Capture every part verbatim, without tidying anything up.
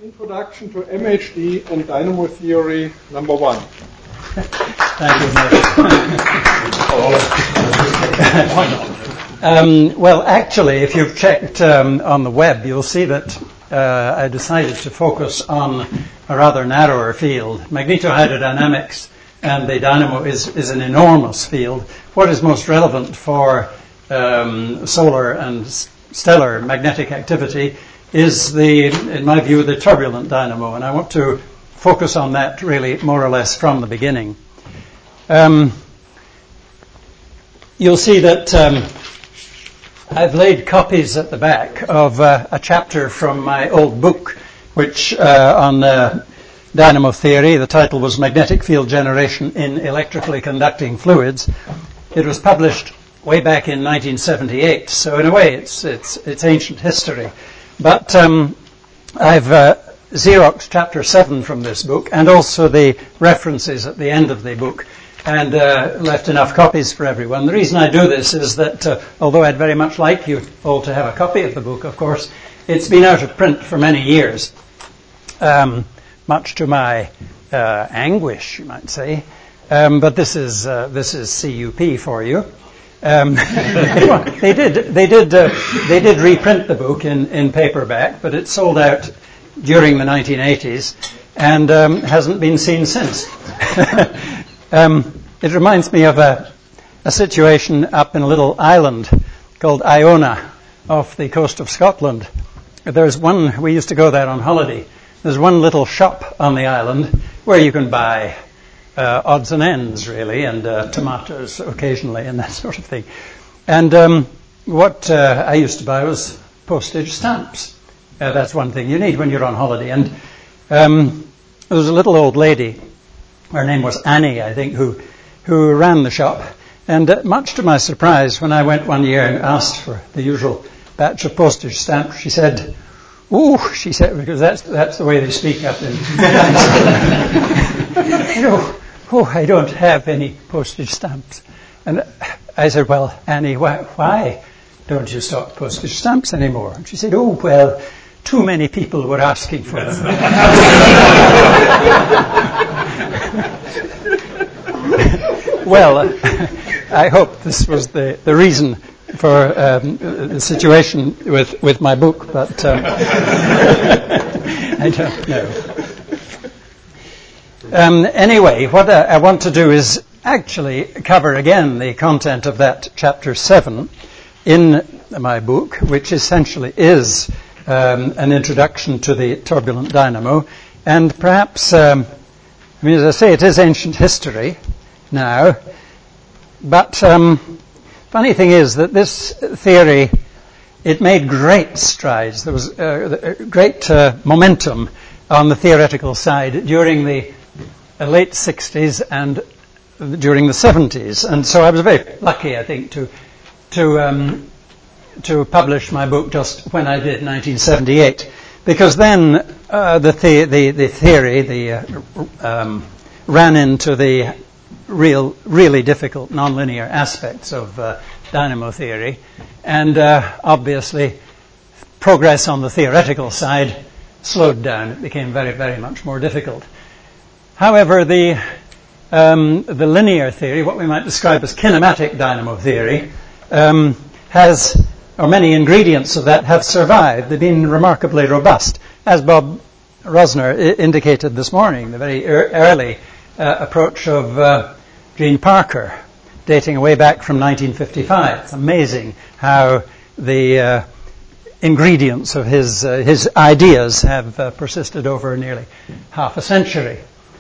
Introduction to M H D and Dynamo Theory, number one. Thank you, Mike. um, well, actually, if you've checked um, on the web, you'll see that uh, I decided to focus on a rather narrower field. Magnetohydrodynamics and the dynamo is, is an enormous field. What is most relevant for um, solar and stellar magnetic activity is the, in my view, the turbulent dynamo, and I want to focus on that really more or less from the beginning. Um, you'll see that um, I've laid copies at the back of uh, a chapter from my old book, which uh, on uh, dynamo theory. The title was Magnetic Field Generation in Electrically Conducting Fluids. It was published way back in nineteen seventy-eight, so in a way it's it's it's ancient history. But um, I've uh, Xeroxed chapter seven from this book and also the references at the end of the book and uh, left enough copies for everyone. The reason I do this is that uh, although I'd very much like you all to have a copy of the book, of course, it's been out of print for many years, um, much to my uh, anguish, you might say. Um, but this is uh, this is C U P for you. Um, they did they did uh, they did reprint the book in, in paperback, but it sold out during the nineteen eighties and um, hasn't been seen since. um, it reminds me of a, a situation up in a little island called Iona off the coast of Scotland. There's one, we used to go there on holiday. There's one little shop on the island where you can buy Uh, odds and ends, really, and uh, tomatoes occasionally and that sort of thing. And um, what uh, I used to buy was postage stamps. Uh, that's one thing you need when you're on holiday. And um, there was a little old lady, her name was Annie, I think, who who ran the shop. And uh, much to my surprise, when I went one year and asked for the usual batch of postage stamps, she said, "Ooh," she said, because that's that's the way they speak up in you know, "Oh, I don't have any postage stamps." And I said, "Well, Annie, why, why don't you stock postage stamps anymore?" And she said, "Oh, well, too many people were asking for them." Well, uh, I hope this was the, the reason for um, the situation with, with my book, but um, I don't know. Um, anyway, what I, I want to do is actually cover again the content of that chapter seven in my book, which essentially is um, an introduction to the turbulent dynamo. And perhaps, um, I mean, as I say, it is ancient history now, but um, funny thing is that this theory, it made great strides. There was uh, great uh, momentum on the theoretical side during the late sixties and during the seventies, and so I was very lucky, I think, to to um, to publish my book just when I did, nineteen seventy-eight, because then uh, the, the the the theory the uh, um, ran into the real really difficult nonlinear aspects of uh, dynamo theory, and uh, obviously progress on the theoretical side slowed down. It became very very much more difficult. However, the um, the linear theory, what we might describe as kinematic dynamo theory, um, has, or many ingredients of that have survived. They've been remarkably robust. As Bob Rosner I- indicated this morning, the very er- early uh, approach of uh, Gene Parker, dating way back from nineteen fifty-five. It's amazing how the uh, ingredients of his uh, his ideas have uh, persisted over nearly half a century.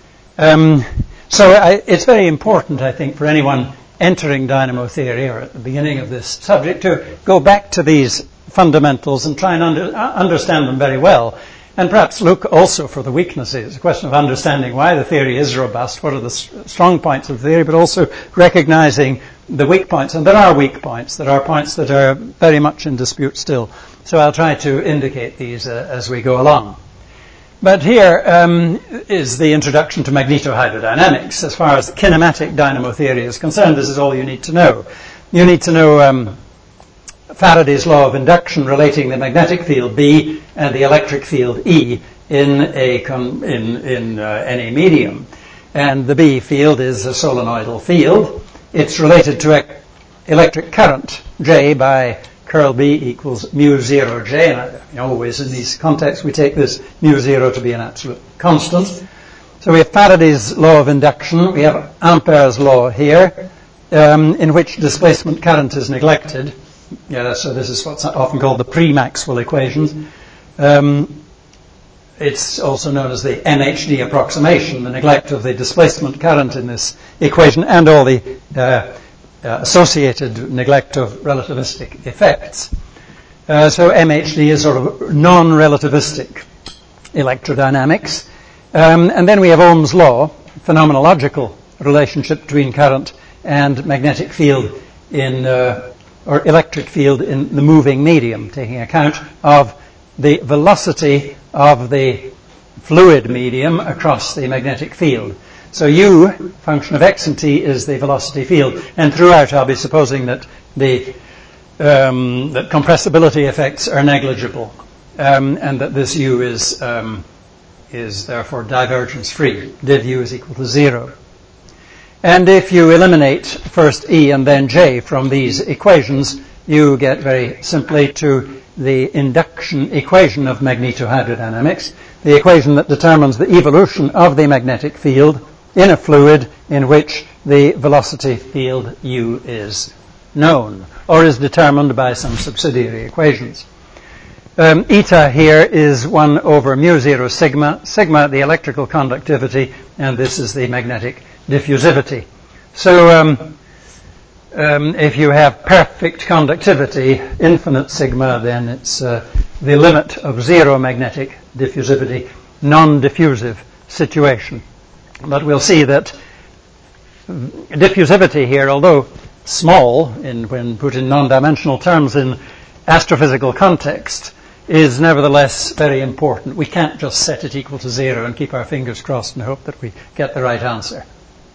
Um, so I, it's very important, I think, for anyone entering dynamo theory or at the beginning of this subject to go back to these fundamentals and try and under, uh, understand them very well, and perhaps look also for the weaknesses. It's a question of understanding why the theory is robust, what are the s- strong points of the theory, but also recognizing the weak points. And there are weak points. There are points that are very much in dispute still. So I'll try to indicate these uh, as we go along. But here um, is the introduction to magnetohydrodynamics. As far as kinematic dynamo theory is concerned, this is all you need to know. You need to know um, Faraday's law of induction relating the magnetic field B and the electric field E in a con- in in uh, any medium, and the B field is a solenoidal field. It's related to e- electric current J by curl B equals mu zero J, and I, always in these contexts we take this mu zero to be an absolute constant. So we have Faraday's law of induction, we have Ampere's law here, um, in which displacement current is neglected. Yeah, so this is what's often called the pre-Maxwell equations. Um, it's also known as the M H D approximation, the neglect of the displacement current in this equation and all the uh, uh, associated neglect of relativistic effects. Uh, so M H D is sort of non-relativistic electrodynamics. Um, and then we have Ohm's law, phenomenological relationship between current and magnetic field in, uh, or electric field in the moving medium, taking account of the velocity of the fluid medium across the magnetic field. So U, function of x and t, is the velocity field, and throughout I'll be supposing that the um, that compressibility effects are negligible, um, and that this U is um, is therefore divergence-free. Div U is equal to zero. And if you eliminate first E and then J from these equations, you get very simply to the induction equation of magnetohydrodynamics, the equation that determines the evolution of the magnetic field in a fluid in which the velocity field U is known, or is determined by some subsidiary equations. Um, eta here is one over mu zero sigma, sigma the electrical conductivity, and this is the magnetic diffusivity. So um, um, if you have perfect conductivity, infinite sigma, then it's uh, the limit of zero magnetic diffusivity, non-diffusive situation. But we'll see that diffusivity here, although small in, when put in non-dimensional terms in astrophysical context, is nevertheless very important. We can't just set it equal to zero and keep our fingers crossed and hope that we get the right answer.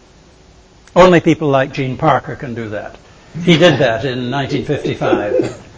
Only people like Gene Parker can do that. He did that in nineteen fifty-five.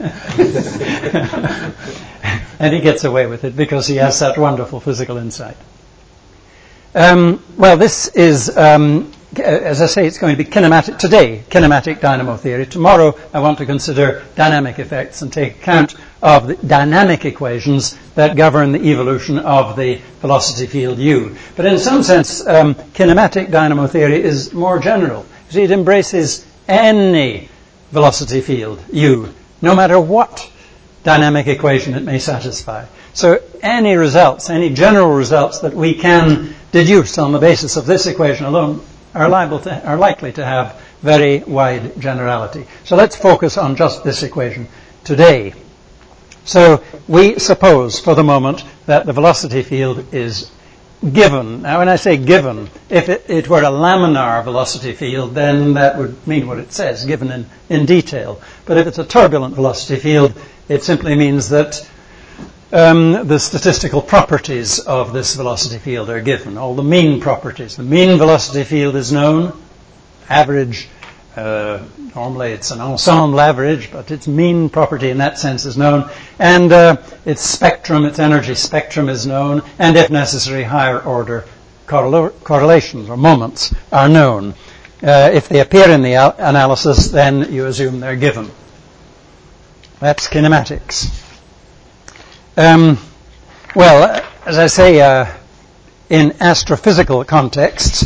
And he gets away with it because he has such wonderful physical insight. Um, well, this is, um, as I say, it's going to be kinematic today, kinematic dynamo theory. Tomorrow I want to consider dynamic effects and take account of the dynamic equations that govern the evolution of the velocity field U. But in some sense, um, kinematic dynamo theory is more general. You see, it embraces any velocity field U, no matter what dynamic equation it may satisfy. So any results, any general results that we can deduce on the basis of this equation alone are liable to, are likely to have very wide generality. So let's focus on just this equation today. So we suppose for the moment that the velocity field is given. Now when I say given, if it, it were a laminar velocity field, then that would mean what it says, given in, in detail. But if it's a turbulent velocity field, it simply means that Um, the statistical properties of this velocity field are given, all the mean properties. The mean velocity field is known, average, uh, normally it's an ensemble average, but its mean property in that sense is known, and uh, its spectrum, its energy spectrum is known, and if necessary, higher order correl- correlations or moments are known. Uh, if they appear in the al- analysis, then you assume they're given. That's kinematics. Um, well, as I say, uh, in astrophysical contexts,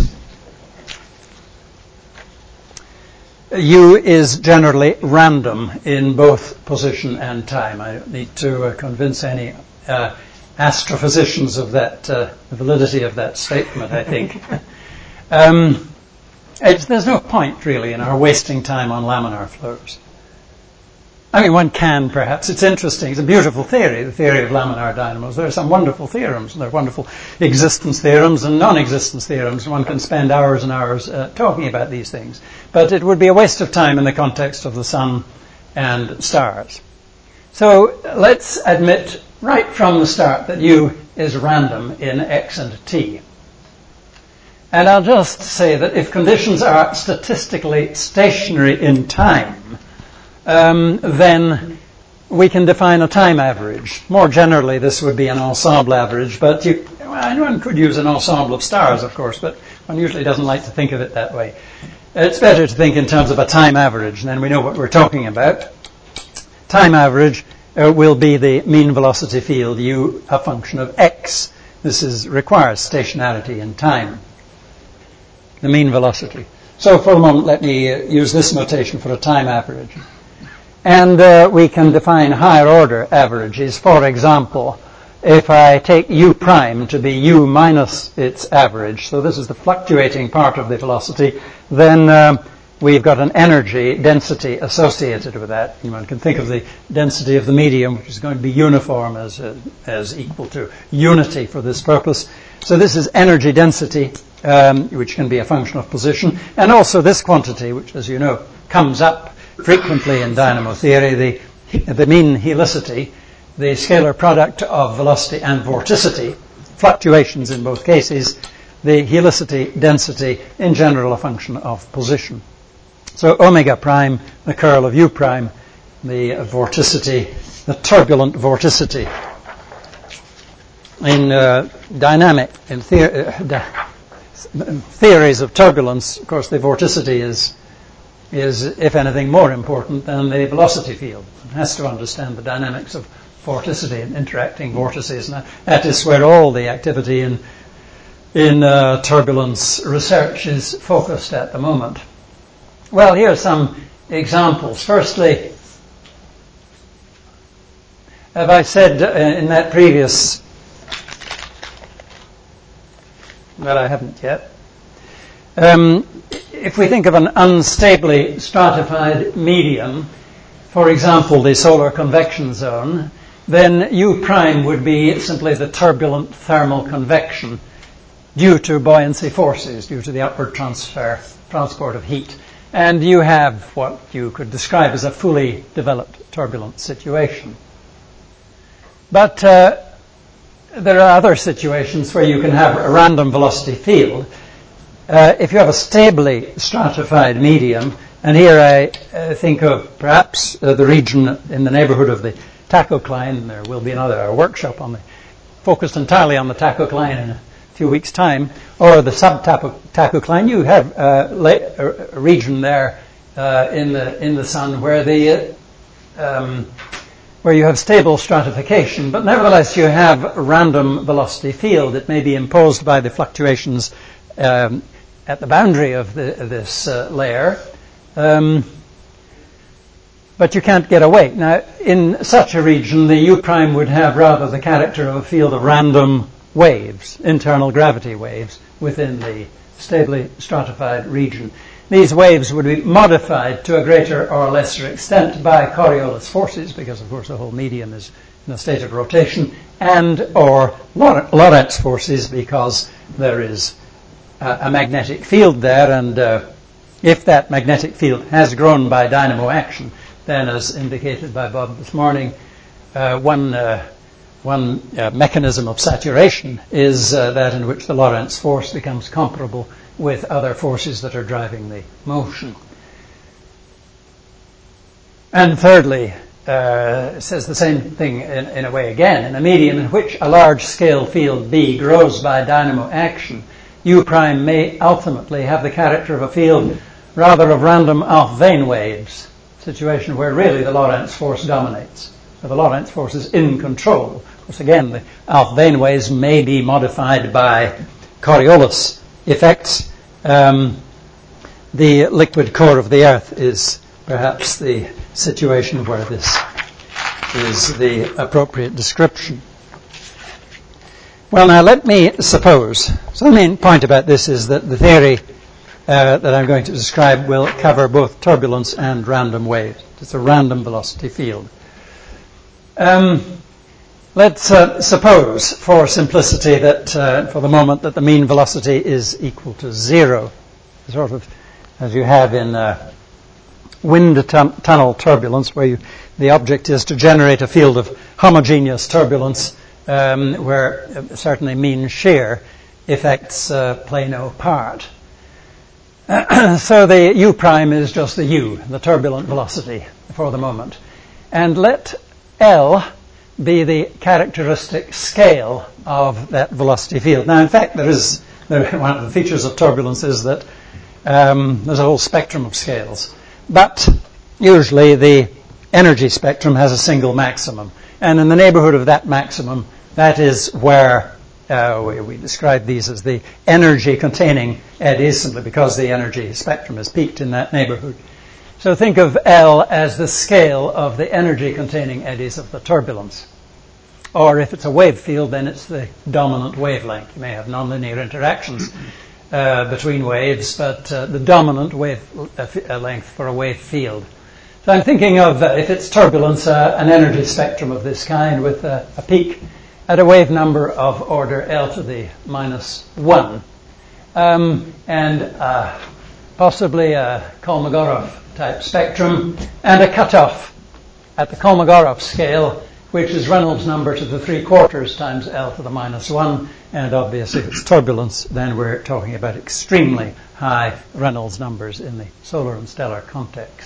U is generally random in both position and time. I don't need to uh, convince any uh, astrophysicians of that, uh, the validity of that statement, I think. um, it's, there's no point, really, in our wasting time on laminar flows. I mean, one can, perhaps. It's interesting. It's a beautiful theory, the theory of laminar dynamos. There are some wonderful theorems. There are wonderful existence theorems and non-existence theorems. One can spend hours and hours uh, talking about these things. But it would be a waste of time in the context of the sun and stars. So let's admit right from the start that U is random in x and t. And I'll just say that if conditions are statistically stationary in time, Um, then we can define a time average. More generally, this would be an ensemble average, but you, well, one could use an ensemble of stars, of course, but one usually doesn't like to think of it that way. It's better to think in terms of a time average, and then we know what we're talking about. Time average uh, will be the mean velocity field, u, a function of x. This is requires stationarity in time, the mean velocity. So for a moment, let me uh, use this notation for a time average. And uh, we can define higher order averages. For example, if I take u prime to be u minus its average, so this is the fluctuating part of the velocity, then um, we've got an energy density associated with that. You one can think of the density of the medium, which is going to be uniform, as uh, as equal to unity for this purpose. So this is energy density, um, which can be a function of position, and also this quantity, which, as you know, comes up frequently in dynamo theory, the the mean helicity, the scalar product of velocity and vorticity, fluctuations in both cases, the helicity density, in general a function of position. So omega prime, the curl of u prime, the vorticity, the turbulent vorticity. In uh, dynamic, in the- uh, di- theories of turbulence, of course, the vorticity is is, if anything, more important than the velocity field. It has to understand the dynamics of vorticity and interacting vortices. And that is where all the activity in in uh, turbulence research is focused at the moment. Well, here are some examples. Firstly, have I said uh, in that previous, well, I haven't yet. Um, if we think of an unstably stratified medium, for example, the solar convection zone, then U prime would be simply the turbulent thermal convection due to buoyancy forces, due to the upward transfer, transport of heat. And you have what you could describe as a fully developed turbulent situation. But uh, there are other situations where you can have a random velocity field. Uh, if you have a stably stratified medium, and here I uh, think of perhaps uh, the region in the neighborhood of the tachocline, there will be another a workshop on the, focused entirely on the tachocline in a few weeks' time, or the sub-tachocline, you have uh, a region there uh, in the in the sun where the uh, um, where you have stable stratification, but nevertheless you have a random velocity field. It may be imposed by the fluctuations um, at the boundary of the, this uh, layer, um, but you can't get away. Now, in such a region, the U prime would have rather the character of a field of random waves, internal gravity waves, within the stably stratified region. These waves would be modified to a greater or lesser extent by Coriolis forces, because of course the whole medium is in a state of rotation, and or Lorentz forces, because there is a, a magnetic field there, and uh, if that magnetic field has grown by dynamo action, then as indicated by Bob this morning, uh, one uh, one uh, mechanism of saturation is uh, that in which the Lorentz force becomes comparable with other forces that are driving the motion. And thirdly, uh, it says the same thing in, in a way again. In a medium in which a large-scale field B grows by dynamo action, U prime may ultimately have the character of a field rather of random Alfvén waves, situation where really the Lorentz force dominates. So the Lorentz force is in control. Of course, again, the Alfvén waves may be modified by Coriolis effects. Um, the liquid core of the Earth is perhaps the situation where this is the appropriate description. Well, now let me suppose, so the main point about this is that the theory uh, that I'm going to describe will cover both turbulence and random waves. It's a random velocity field. Um, let's uh, suppose, for simplicity, that uh, for the moment that the mean velocity is equal to zero, sort of as you have in uh, wind tun- tunnel turbulence, where you, the object is to generate a field of homogeneous turbulence um, where uh, certainly mean shear effects uh, play no part. So the U prime is just the U, the turbulent velocity for the moment. And let L be the characteristic scale of that velocity field. Now, in fact, there is there, one of the features of turbulence is that um, there's a whole spectrum of scales, but usually the energy spectrum has a single maximum, and in the neighborhood of that maximum, that is where uh, we, we describe these as the energy-containing eddies, simply because the energy spectrum is peaked in that neighborhood. So think of L as the scale of the energy-containing eddies of the turbulence. Or if it's a wave field, then it's the dominant wavelength. You may have nonlinear interactions uh, between waves, but uh, the dominant wave uh, length for a wave field. So I'm thinking of, uh, if it's turbulence, uh, an energy spectrum of this kind with uh, a peak at a wave number of order L to the minus one. Um, and uh, possibly a Kolmogorov type spectrum, and a cutoff at the Kolmogorov scale, which is Reynolds number to the three quarters times L to the minus one. And obviously, if it's turbulence, then we're talking about extremely high Reynolds numbers in the solar and stellar context.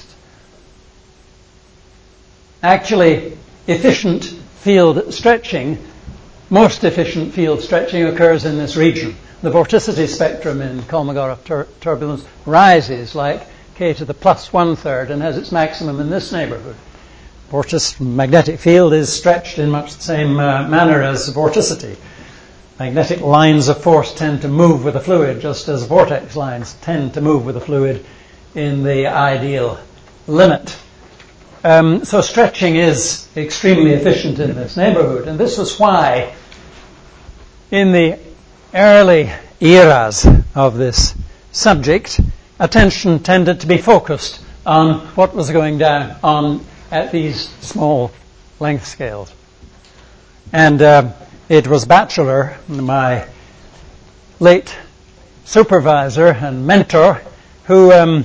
Actually, efficient field stretching, most efficient field stretching occurs in this region. The vorticity spectrum in Kolmogorov tur- turbulence rises like k to the plus one-third and has its maximum in this neighborhood. Vortic- magnetic field is stretched in much the same uh, manner as vorticity. Magnetic lines of force tend to move with a fluid, just as vortex lines tend to move with a fluid in the ideal limit. Um, so stretching is extremely efficient in this neighborhood, and this was why in the early eras of this subject, attention tended to be focused on what was going down on at these small length scales. And uh, it was Batchelor, my late supervisor and mentor, who um,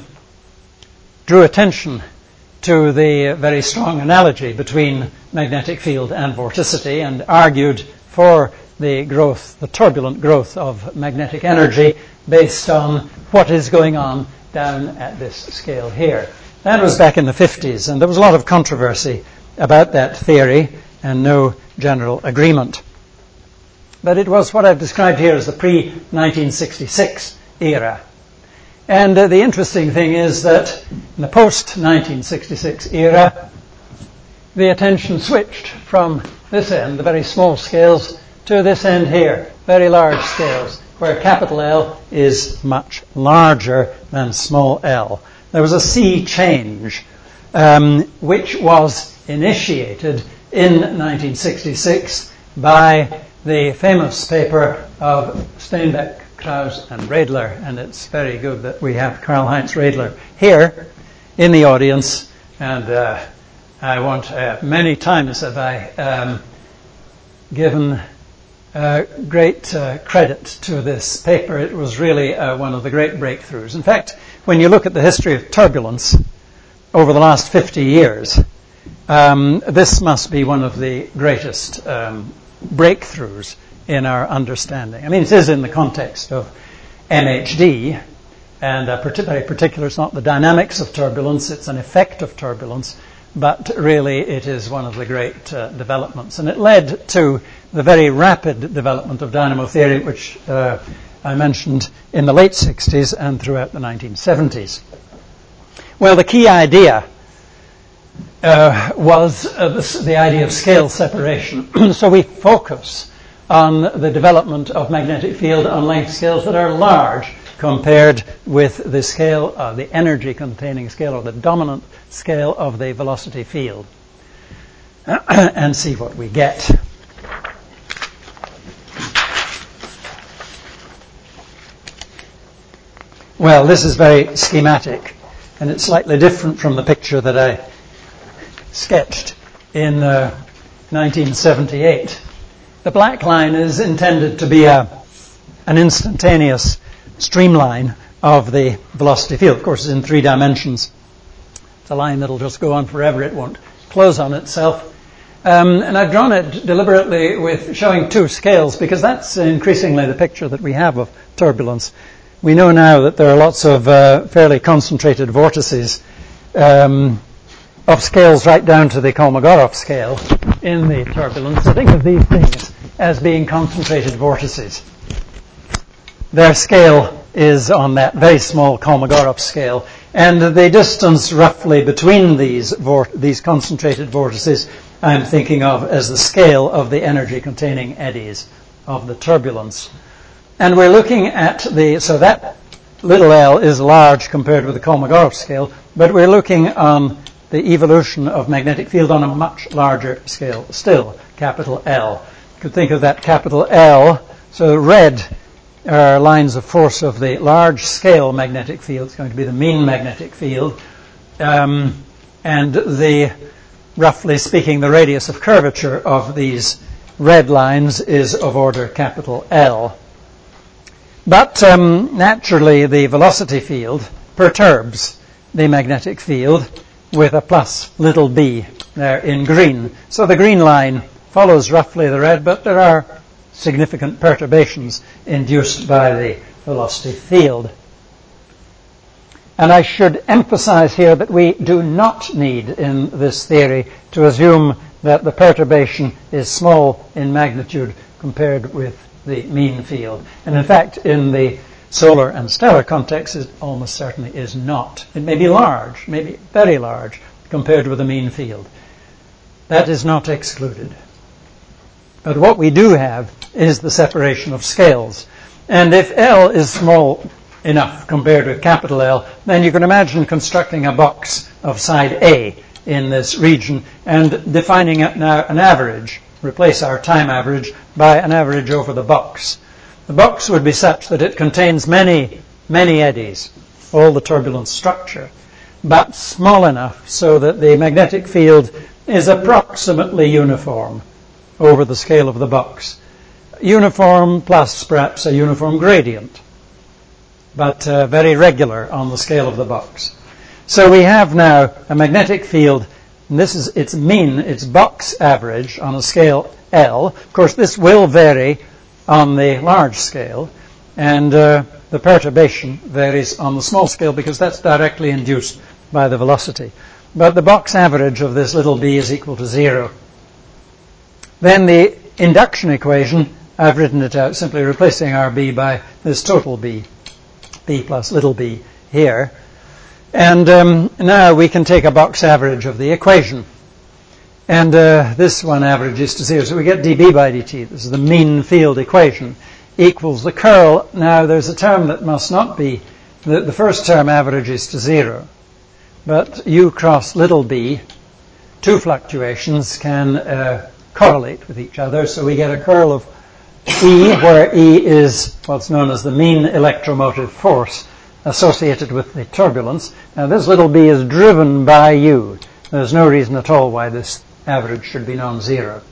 drew attention to the very strong analogy between magnetic field and vorticity, and argued for the growth, the turbulent growth of magnetic energy based on what is going on down at this scale here. That was back in the fifties, and there was a lot of controversy about that theory and no general agreement. But it was what I've described here as the pre nineteen sixty-six era. And uh, the interesting thing is that in the post nineteen sixty-six era, the attention switched from this end, the very small scales, to this end here, very large scales, where capital L is much larger than small l. There was a sea change, um, which was initiated in nineteen sixty-six by the famous paper of Steinbeck, Krauss, and Radler, and it's very good that we have Karl-Heinz Radler here in the audience, and uh, I want, uh, many times have I um, given Uh, great uh, credit to this paper. It was really uh, one of the great breakthroughs. In fact, when you look at the history of turbulence over the last fifty years, um, this must be one of the greatest um, breakthroughs in our understanding. I mean, it is in the context of M H D, and uh, very particular, it's not the dynamics of turbulence, it's an effect of turbulence, but really it is one of the great uh, developments. And it led to the very rapid development of dynamo theory, which uh, I mentioned in the late sixties and throughout the nineteen seventies. Well, the key idea uh, was uh, the, the idea of scale separation. So we focus on the development of magnetic field on length scales that are large compared with the scale, uh, the energy-containing scale, or the dominant scale of the velocity field, and see what we get. Well, this is very schematic, and it's slightly different from the picture that I sketched in uh, nineteen seventy-eight. The black line is intended to be a, an instantaneous streamline of the velocity field. Of course, it's in three dimensions. It's a line that'll just go on forever. It won't close on itself. Um, and I've drawn it deliberately with showing two scales, because that's increasingly the picture that we have of turbulence. We know now that there are lots of uh, fairly concentrated vortices um, of scales right down to the Kolmogorov scale in the turbulence. So think of these things as being concentrated vortices. Their scale is on that very small Kolmogorov scale, and the distance roughly between these vor- these concentrated vortices I'm thinking of as the scale of the energy-containing eddies of the turbulence. And we're looking at the, so that little l is large compared with the Kolmogorov scale, but we're looking on the evolution of magnetic field on a much larger scale still, capital L. You could think of that capital L, so red are lines of force of the large scale magnetic field. It's going to be the mean magnetic field. Um, and the, roughly speaking, the radius of curvature of these red lines is of order capital L. But um, naturally the velocity field perturbs the magnetic field with a plus little b there in green. So the green line follows roughly the red, but there are significant perturbations induced by the velocity field. And I should emphasize here that we do not need in this theory to assume that the perturbation is small in magnitude compared with the mean field. And in fact, in the solar and stellar context, it almost certainly is not. It may be large, maybe very large, compared with the mean field. That is not excluded. But what we do have is the separation of scales. And if L is small enough compared with capital L, then you can imagine constructing a box of side A in this region and defining it now an average. Replace our time average by an average over the box. The box would be such that it contains many, many eddies, all the turbulence structure, but small enough so that the magnetic field is approximately uniform over the scale of the box. Uniform plus perhaps a uniform gradient, but uh, very regular on the scale of the box. So we have now a magnetic field, and this is its mean, its box average on a scale L. Of course, this will vary on the large scale, and uh, the perturbation varies on the small scale because that's directly induced by the velocity. But the box average of this little b is equal to zero. Then the induction equation, I've written it out simply replacing our b by this total b, b plus little b here. And um, now we can take a box average of the equation. And uh, this one averages to zero. So we get dB by dt. This is the mean field equation. Equals the curl. Now there's a term that must not be. The, the first term averages to zero. But u cross little b, two fluctuations can uh, correlate with each other. So we get a curl of E, where E is what's known as the mean electromotive force associated with the turbulence. Now this little b is driven by u. There's no reason at all why this average should be non-zero.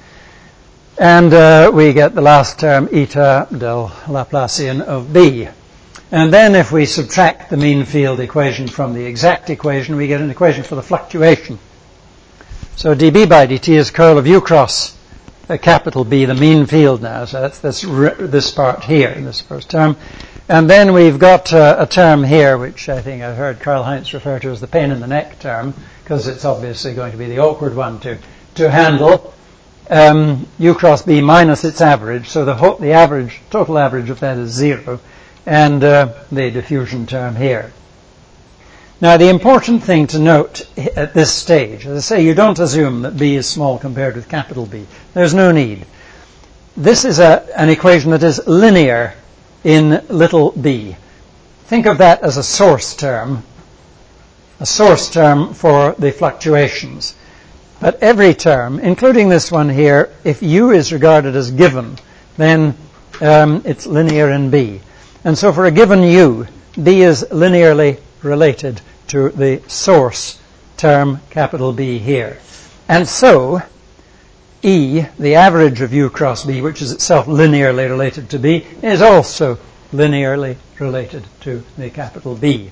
And uh, we get the last term, eta del Laplacian of b. And then if we subtract the mean field equation from the exact equation, we get an equation for the fluctuation. So dB by dt is curl of u cross a capital B, the mean field now. So that's this, this part here in this first term. And then we've got uh, a term here, which I think I've heard Karl Heinz refer to as the pain in the neck term, because it's obviously going to be the awkward one to, to handle. Um, u cross b minus its average, so the, whole, the average, total average of that is zero, and uh, the diffusion term here. Now, the important thing to note at this stage, as I say, you don't assume that b is small compared with capital B. There's no need. This is a, an equation that is linear in little b. Think of that as a source term, a source term for the fluctuations. But every term, including this one here, if u is regarded as given, then um, it's linear in b. And so for a given u, b is linearly related to the source term, capital B here. And so E, the average of u cross b, which is itself linearly related to b, is also linearly related to the capital B.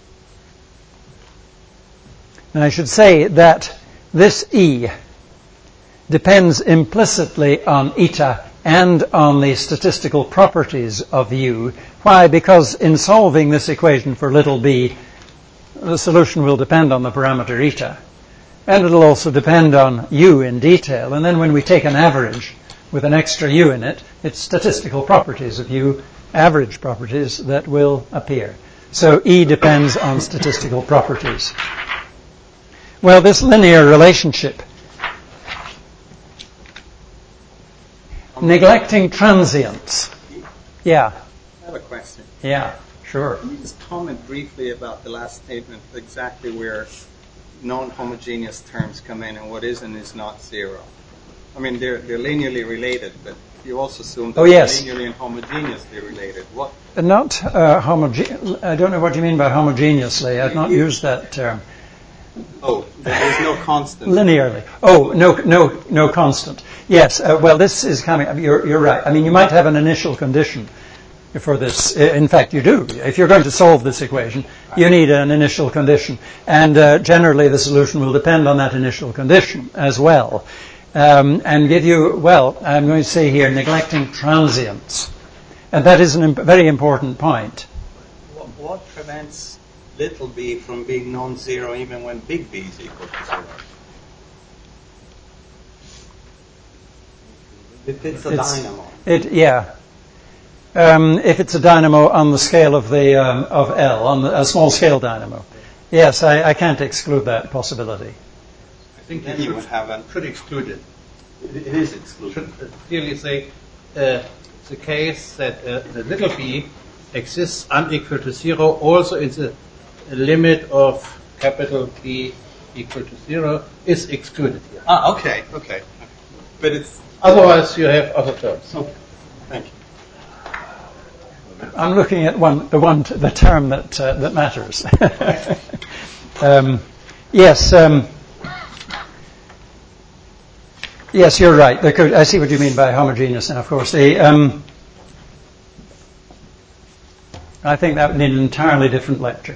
Now I should say that this E depends implicitly on eta and on the statistical properties of u. Why? Because in solving this equation for little b, the solution will depend on the parameter eta. and it'll also depend on U in detail. And then when we take an average with an extra U in it, it's statistical properties of U, average properties, that will appear. So E depends on statistical properties. Well, this linear relationship, neglecting transients. Yeah. I have a question. Yeah, sure. Can you just comment briefly about the last statement, exactly where non-homogeneous terms come in and what is and is not zero? I mean, they're, they're linearly related, but you also assume that oh, yes. they're linearly and homogeneously related. What? Not uh, homogeneous. I don't know what you mean by homogeneously. I've not used that term. Oh, there's no constant. Linearly. Oh, no, no, no constant. Yes. Uh, well, this is coming. You're, you're right. I mean, you might have an initial condition for this. In fact, you do. If you're going to solve this equation, you need an initial condition, and uh, generally the solution will depend on that initial condition as well. Um, and give you, well, I'm going to say here, neglecting transients. And that is a imp- very important point. What, what prevents little b from being non-zero even when big B is equal to zero? If it's a it's, dynamo. It, yeah. Um, if it's a dynamo on the scale of the um, of L, on the, a small scale dynamo. Yes, I, I can't exclude that possibility. I think Then you you should, would have an should exclude it. It, it is excluded. Should clearly say uh, the case that uh, the little b exists unequal to zero also in the limit of capital B equal to zero is excluded here. Ah, okay, okay. But it's Otherwise, you have other terms. okay. Thank you. I'm looking at one, the one, the term that uh, that matters. um, yes, um, yes, you're right. There could, I see what you mean by homogeneous, and of course, the, um, I think that would need an entirely different lecture.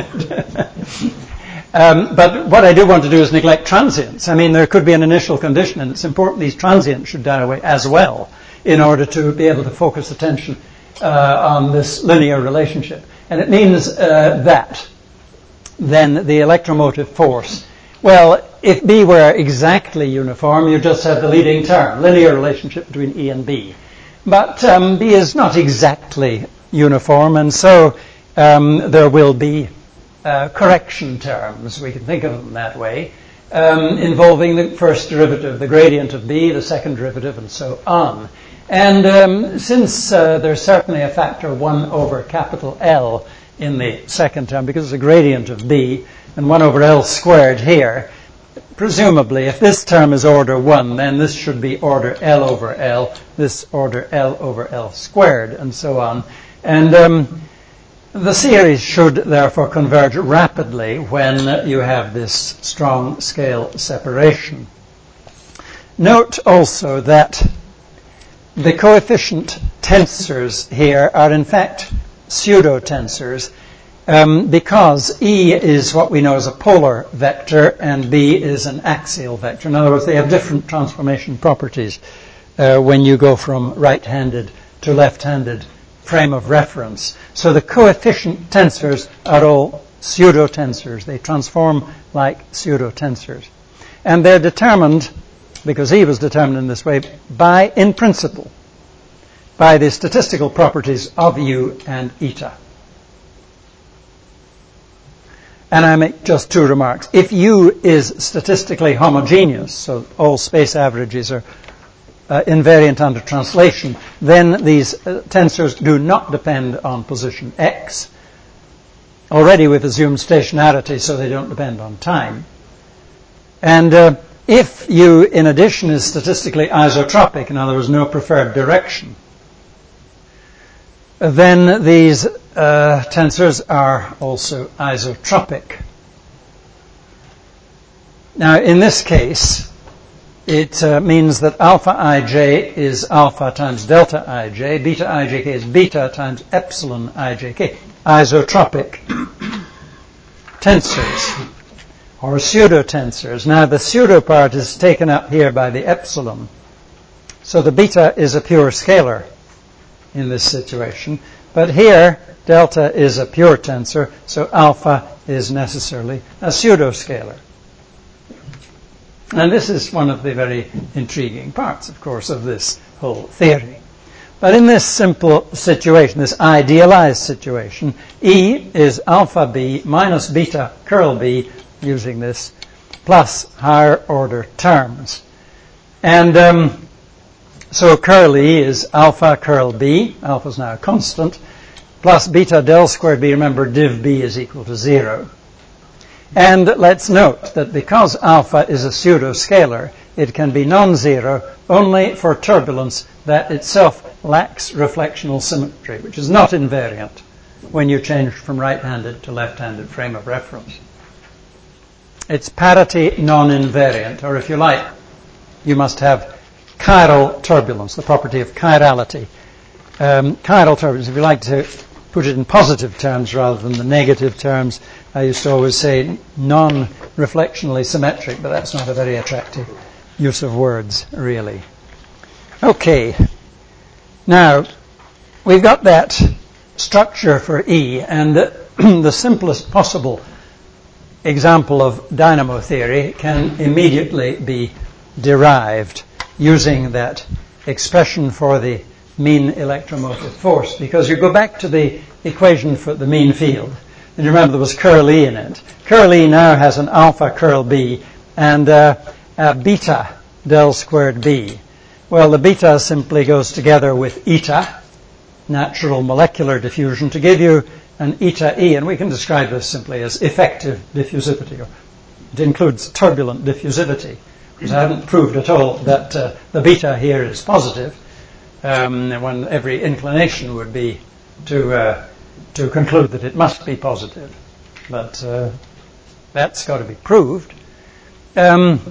um, but what I do want to do is neglect transients. I mean, there could be an initial condition, and it's important these transients should die away as well in order to be able to focus attention Uh, on this linear relationship. And it means uh, that then the electromotive force, well, if B were exactly uniform, you just have the leading term, linear relationship between E and B. But um, B is not exactly uniform, and so um, there will be uh, correction terms, we can think of them that way, um, involving the first derivative, the gradient of B, the second derivative, and so on. And um, since uh, there's certainly a factor of one over capital L in the second term, because it's a gradient of B, and one over L squared here, presumably if this term is order one, then this should be order L over L, this order L over L squared, and so on. And um, the series should therefore converge rapidly when you have this strong scale separation. Note also that the coefficient tensors here are in fact pseudo-tensors um, because E is what we know as a polar vector and B is an axial vector. In other words, they have different transformation properties uh, when you go from right-handed to left-handed frame of reference. So the coefficient tensors are all pseudo-tensors. They transform like pseudo-tensors. And they're determined, because E was determined in this way, by, in principle, by the statistical properties of U and eta. And I make just two remarks. If U is statistically homogeneous, so all space averages are uh, invariant under translation, then these uh, tensors do not depend on position x. Already we've assumed stationarity, so they don't depend on time. And uh, if U, in addition, is statistically isotropic, in other words, no preferred direction, then these uh, tensors are also isotropic. Now, in this case, it uh, means that alpha ij is alpha times delta ij, beta ijk is beta times epsilon ijk, isotropic tensors, or pseudotensors. Now, the pseudo part is taken up here by the epsilon. So the beta is a pure scalar in this situation. But here, delta is a pure tensor, so alpha is necessarily a pseudoscalar. And this is one of the very intriguing parts, of course, of this whole theory. But in this simple situation, this idealized situation, E is alpha B minus beta curl B, using this, plus higher order terms. And um, so curl E is alpha curl B, alpha is now a constant, plus beta del squared B, remember div B is equal to zero. And let's note that because alpha is a pseudo-scalar, it can be non-zero only for turbulence that itself lacks reflectional symmetry, which is not invariant when you change from right-handed to left-handed frame of reference. It's parity non-invariant, or if you like, you must have chiral turbulence, the property of chirality. Um, chiral turbulence, if you like to put it in positive terms rather than the negative terms, I used to always say non-reflectionally symmetric, but that's not a very attractive use of words, really. Okay. Now, we've got that structure for E, and the simplest possible example of dynamo theory can immediately be derived using that expression for the mean electromotive force, because you go back to the equation for the mean field, and you remember there was curl E in it. Curl E now has an alpha curl B and uh, a beta del squared B. Well, the beta simply goes together with eta, natural molecular diffusion, to give you an eta E, and we can describe this simply as effective diffusivity. It includes turbulent diffusivity, because I haven't proved at all that uh, the beta here is positive. Um, when every inclination would be to uh, to conclude that it must be positive, but uh, that's got to be proved. Um,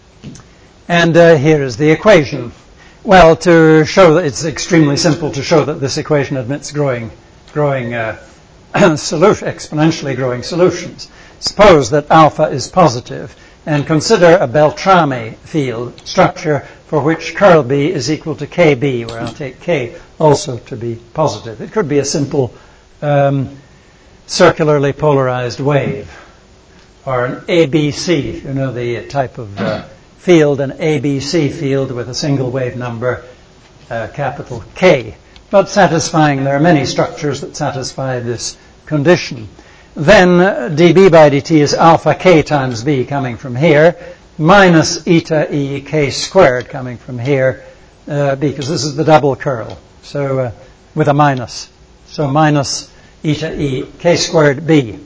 and uh, here is the equation. Well, to show that it's extremely simple to show that this equation admits growing, growing uh, solution, exponentially growing solutions. Suppose that alpha is positive, and consider a Beltrami field structure for which curl B is equal to K B, where I'll take K also to be positive. It could be a simple um, circularly polarized wave, or an A B C, if you know the type of uh, field, an A B C field with a single wave number, uh, capital K. But satisfying, there are many structures that satisfy this condition. Then uh, dB by dt is alpha K times B coming from here, minus eta E K squared coming from here, uh, because this is the double curl, so uh, with a minus. So minus eta E K squared B,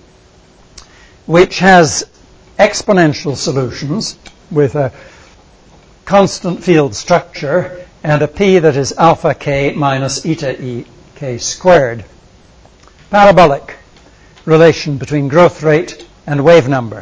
which has exponential solutions with a constant field structure and a P that is alpha K minus eta E K squared. Parabolic relation between growth rate and wave number.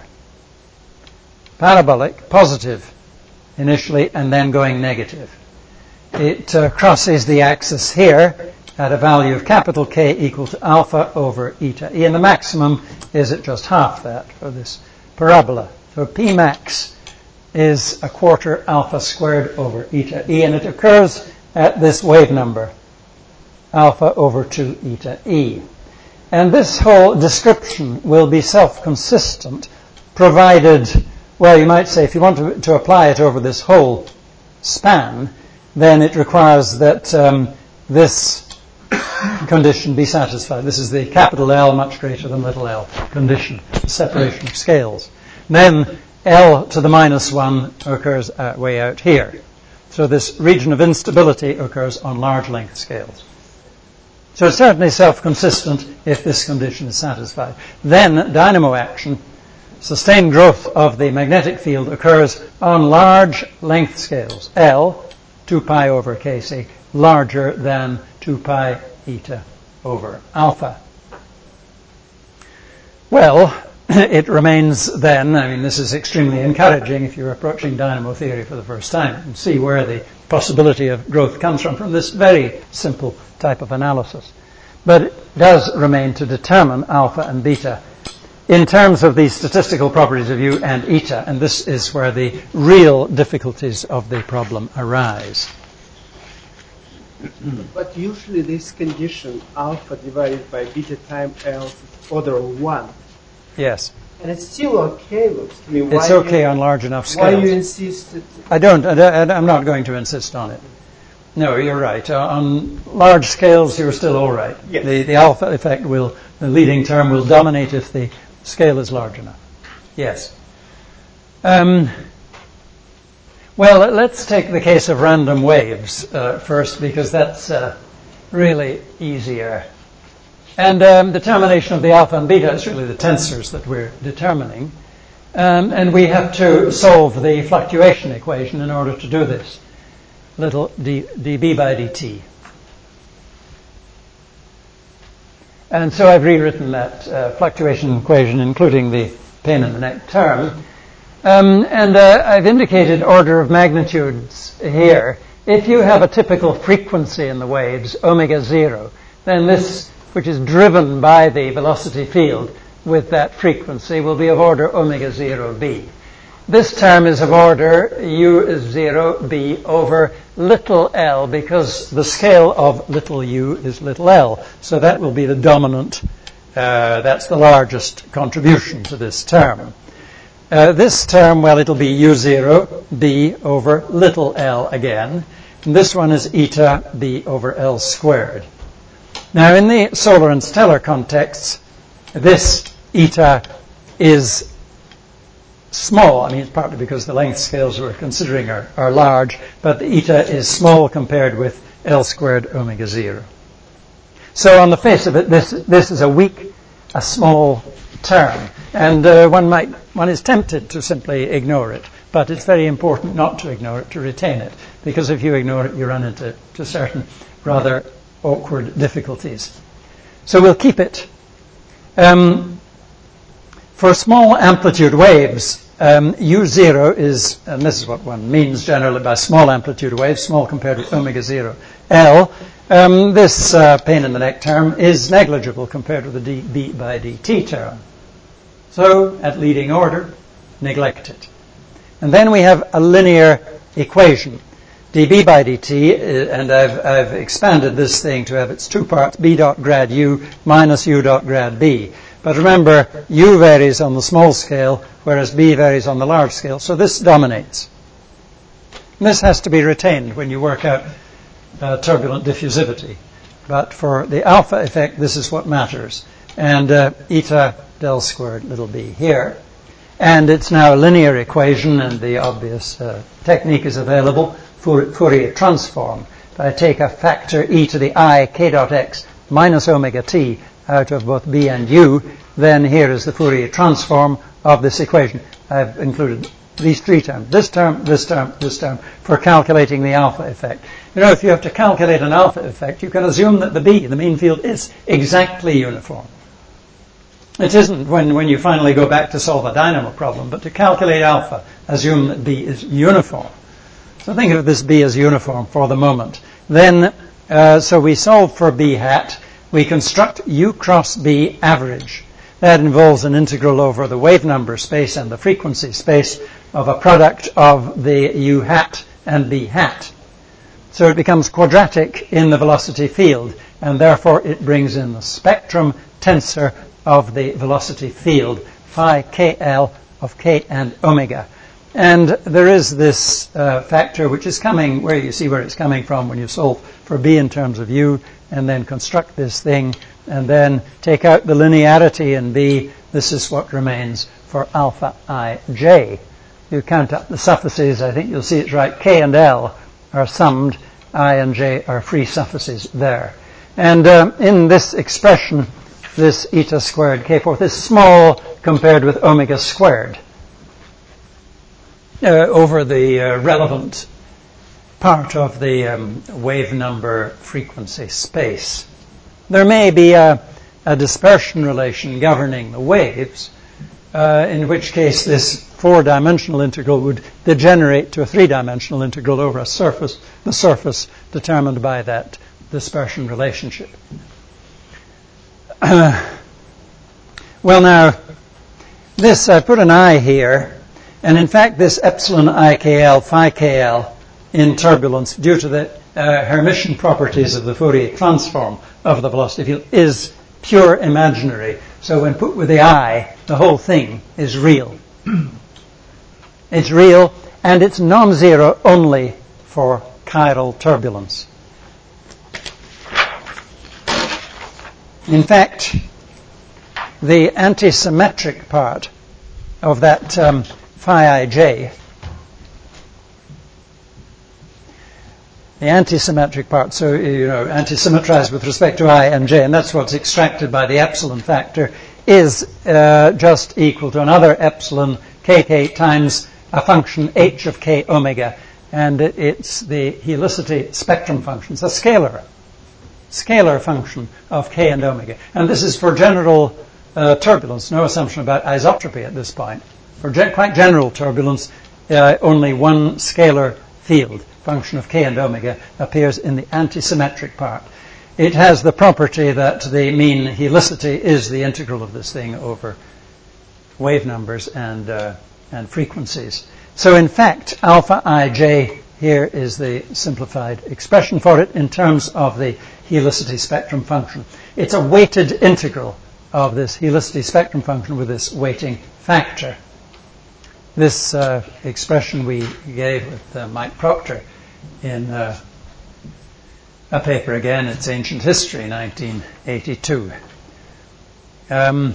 Parabolic, positive initially, and then going negative. It uh, crosses the axis here at a value of capital K equal to alpha over eta E, and the maximum is at just half that for this parabola. So P max is a quarter alpha squared over eta E, and it occurs at this wave number, alpha over two eta E. And this whole description will be self-consistent, provided, well, you might say, if you want to, to apply it over this whole span, then it requires that um, this condition be satisfied. This is the capital L much greater than little l condition, the separation of scales. And then L to the minus one occurs uh, way out here. So this region of instability occurs on large length scales. So it's certainly self-consistent if this condition is satisfied. Then dynamo action, sustained growth of the magnetic field, occurs on large length scales. L, two pi over Kc, larger than two pi eta over alpha. Well, it remains then, I mean, this is extremely encouraging if you're approaching dynamo theory for the first time, and see where the possibility of growth comes from, from this very simple type of analysis. But it does remain to determine alpha and beta in terms of the statistical properties of U and eta, and this is where the real difficulties of the problem arise. But usually this condition, alpha divided by beta times L, is order of one. Yes. And it's still okay, looks to me. Why It's okay you, on large enough Why scales. you insist that... I don't, I, I'm not going to insist on it. No, you're right. Uh, on large scales, you're still all right. Yes. The, the alpha effect will, the leading term will dominate if the scale is large enough. Yes. Um, well, let's take the case of random waves uh, first, because that's uh, really easier. And um, determination of the alpha and beta is really the tensors that we're determining. Um, and we have to solve the fluctuation equation in order to do this. Little d, dB by dt. And so I've rewritten that uh, fluctuation equation, including the pain in the neck term. Um, and uh, I've indicated order of magnitudes here. If you have a typical frequency in the waves, omega zero, then this, which is driven by the velocity field with that frequency, will be of order omega zero b. This term is of order u is zero b over little l, because the scale of little u is little l. So that will be the dominant, uh, that's the largest contribution to this term. Uh, this term, well, it'll be u zero b over little l again. And this one is eta b over L squared. Now, in the solar and stellar contexts, this eta is small. I mean, it's partly because the length scales we're considering are, are large, but the eta is small compared with L squared omega zero. So on the face of it, this this is a weak, a small term, and uh, one might one is tempted to simply ignore it, but it's very important not to ignore it, to retain it, because if you ignore it, you run into to certain rather awkward difficulties. So we'll keep it. Um, for small amplitude waves, um, u zero is, and this is what one means generally by small amplitude waves, small compared with omega zero L. Um, this uh, pain in the neck term is negligible compared with the dB by dt term. So, at leading order, neglect it. And then we have a linear equation. dB by dt, and I've, I've expanded this thing to have its two parts, b dot grad u minus u dot grad b. But remember, u varies on the small scale, whereas b varies on the large scale, so this dominates. And this has to be retained when you work out uh, turbulent diffusivity. But for the alpha effect, this is what matters. And uh, eta del squared little b here. And it's now a linear equation, and the obvious uh, technique is available. Fourier transform. If I take a factor e to the I k dot x minus omega t out of both b and u, then here is the Fourier transform of this equation. I've included these three terms, this term, this term, this term, for calculating the alpha effect. You know, if you have to calculate an alpha effect, you can assume that the B, the mean field, is exactly uniform. It isn't when, when you finally go back to solve a dynamo problem, but to calculate alpha, assume that B is uniform. So think of this B as uniform for the moment. Then, uh, so we solve for B hat. We construct U cross B average. That involves an integral over the wave number space and the frequency space of a product of the U hat and B hat. So it becomes quadratic in the velocity field, and therefore it brings in the spectrum tensor of the velocity field, phi K L of K and omega. And there is this uh, factor which is coming, where you see where it's coming from when you solve for B in terms of U, and then construct this thing, and then take out the linearity in B. This is what remains for alpha I J. You count up the surfaces, I think you'll see it's right. K and L are summed, I and J are free surfaces there. And uh, in this expression, this eta squared K forth is small compared with omega squared. Uh, over the uh, relevant part of the um, wave number frequency space. There may be a, a dispersion relation governing the waves, uh, in which case this four-dimensional integral would degenerate to a three-dimensional integral over a surface, the surface determined by that dispersion relationship. Uh, well, now, this, I put an I here. And in fact, this epsilon I K L, phi K L in turbulence, due to the uh, Hermitian properties of the Fourier transform of the velocity field, is pure imaginary. So when put with the eye, the whole thing is real. It's real, and it's non-zero only for chiral turbulence. In fact, the antisymmetric part of that um, phi ij, the antisymmetric part, so, you know, antisymmetrized with respect to I and j, and that's what's extracted by the epsilon factor, is uh, just equal to another epsilon kk times a function h of k omega, and it, it's the helicity spectrum function. It's a scalar, scalar function of k and omega. And this is for general uh, turbulence, no assumption about isotropy at this point. For ge- quite general turbulence, uh, only one scalar field, function of k and omega, appears in the antisymmetric part. It has the property that the mean helicity is the integral of this thing over wave numbers and uh, and frequencies. So in fact, alpha ij here is the simplified expression for it in terms of the helicity spectrum function. It's a weighted integral of this helicity spectrum function with this weighting factor. This uh, expression we gave with uh, Mike Proctor in uh, a paper again, it's Ancient History, nineteen eighty-two. Um,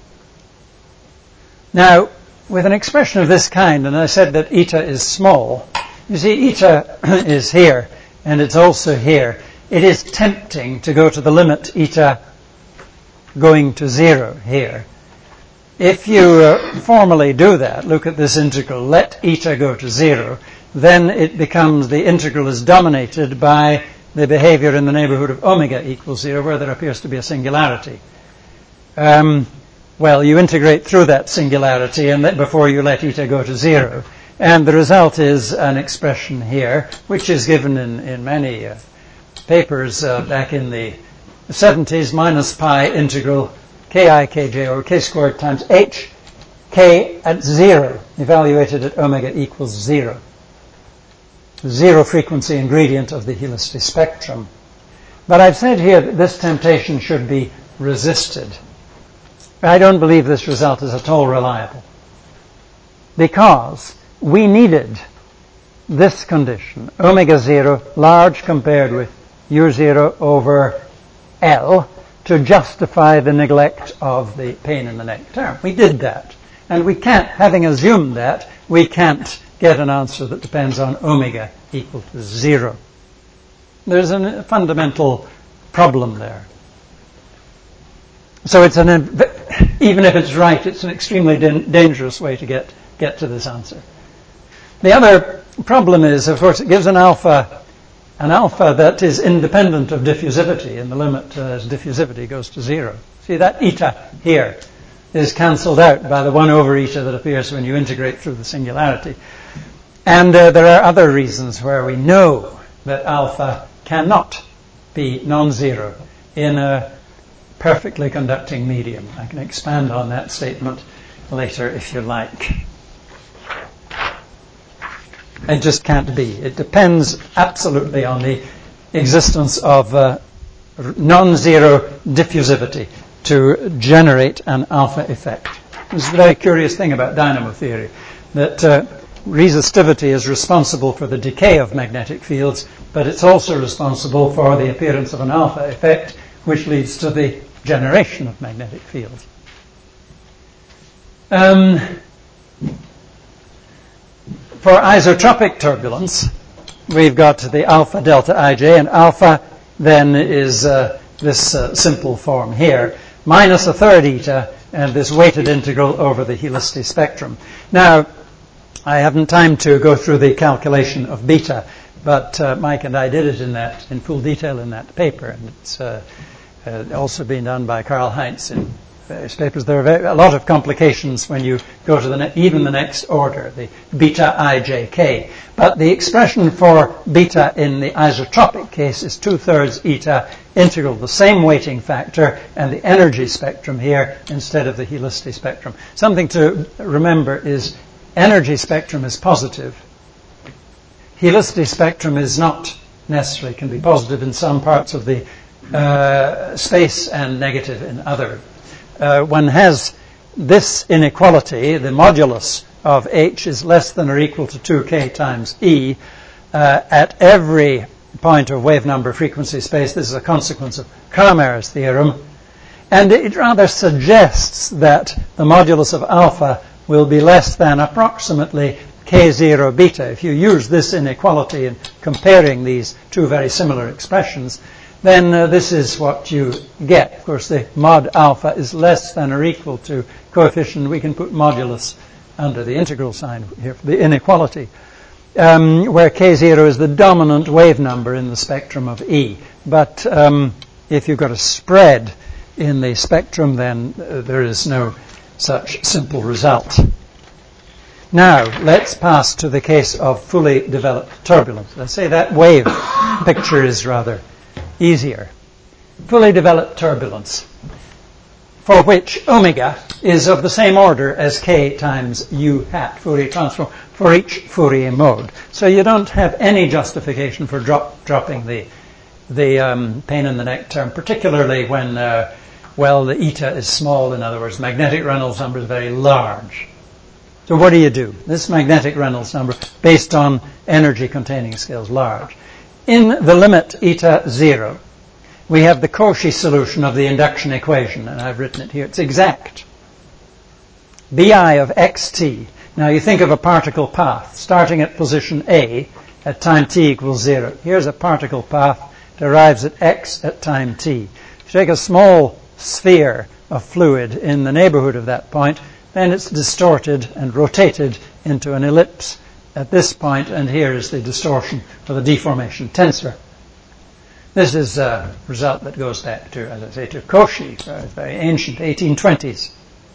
now, with an expression of this kind, and I said that eta is small, you see eta is here, and it's also here. It is tempting to go to the limit eta going to zero here. If you uh, formally do that, look at this integral, let eta go to zero, then it becomes the integral is dominated by the behavior in the neighborhood of omega equals zero, where there appears to be a singularity. Um, well, you integrate through that singularity and that before you let eta go to zero. And the result is an expression here, which is given in, in many uh, papers uh, back in the seventies, minus pi integral ki kj over k squared times h, k at zero, evaluated at omega equals zero. Zero frequency ingredient of the helicity spectrum. But I've said here that this temptation should be resisted. I don't believe this result is at all reliable, because we needed this condition, omega zero large compared with u zero over L, to justify the neglect of the pain in the neck term. We did that. And we can't, having assumed that, we can't get an answer that depends on omega equal to zero. There's a fundamental problem there. So it's an, even if it's right, it's an extremely dan- dangerous way to get, get to this answer. The other problem is, of course, it gives an alpha, an alpha that is independent of diffusivity in the limit uh, as diffusivity goes to zero. See, that eta here is cancelled out by the one over eta that appears when you integrate through the singularity. And uh, there are other reasons where we know that alpha cannot be non-zero in a perfectly conducting medium. I can expand on that statement later if you like. It just can't be. It depends absolutely on the existence of uh, non-zero diffusivity to generate an alpha effect. This is a very curious thing about dynamo theory, that uh, resistivity is responsible for the decay of magnetic fields, but it's also responsible for the appearance of an alpha effect, which leads to the generation of magnetic fields. Um, for isotropic turbulence, we've got the alpha delta ij, and alpha then is uh, this uh, simple form here, minus a third eta, and this weighted integral over the helicity spectrum. Now, I haven't time to go through the calculation of beta, but uh, Mike and I did it in that in full detail in that paper, and it's uh, uh, also been done by Karl Heinz in various papers. There are very, a lot of complications when you go to the ne- even the next order, the beta ijk. But the expression for beta in the isotropic case is two-thirds eta integral, the same weighting factor, and the energy spectrum here instead of the helicity spectrum. Something to remember is energy spectrum is positive. Helicity spectrum is not necessarily, can be positive in some parts of the uh, space and negative in other. Uh, one has this inequality, the modulus of H is less than or equal to two k times E uh, at every point of wave number frequency space. This is a consequence of Cramer's theorem. And it rather suggests that the modulus of alpha will be less than approximately k zero beta. If you use this inequality in comparing these two very similar expressions, then uh, this is what you get. Of course, the mod alpha is less than or equal to coefficient. We can put modulus under the integral sign here for the inequality, um, where k zero is the dominant wave number in the spectrum of E. But um, if you've got a spread in the spectrum, then uh, there is no such simple result. Now, let's pass to the case of fully developed turbulence. Let's say that wave picture is rather easier. Fully developed turbulence, for which omega is of the same order as k times u hat, Fourier transform, for each Fourier mode. So you don't have any justification for drop, dropping the, the um, pain in the neck term, particularly when, uh, well, the eta is small. In other words, magnetic Reynolds number is very large. So what do you do? This magnetic Reynolds number, based on energy containing scales, large. In the limit eta zero, we have the Cauchy solution of the induction equation, and I've written it here. It's exact. Bi of xt. Now you think of a particle path, starting at position A at time t equals zero. Here's a particle path that arrives at x at time t. If you take a small sphere of fluid in the neighborhood of that point, then it's distorted and rotated into an ellipse at this point, and here is the distortion or the deformation tensor. This is a result that goes back to, as I say, to Cauchy, very ancient, eighteen twenties.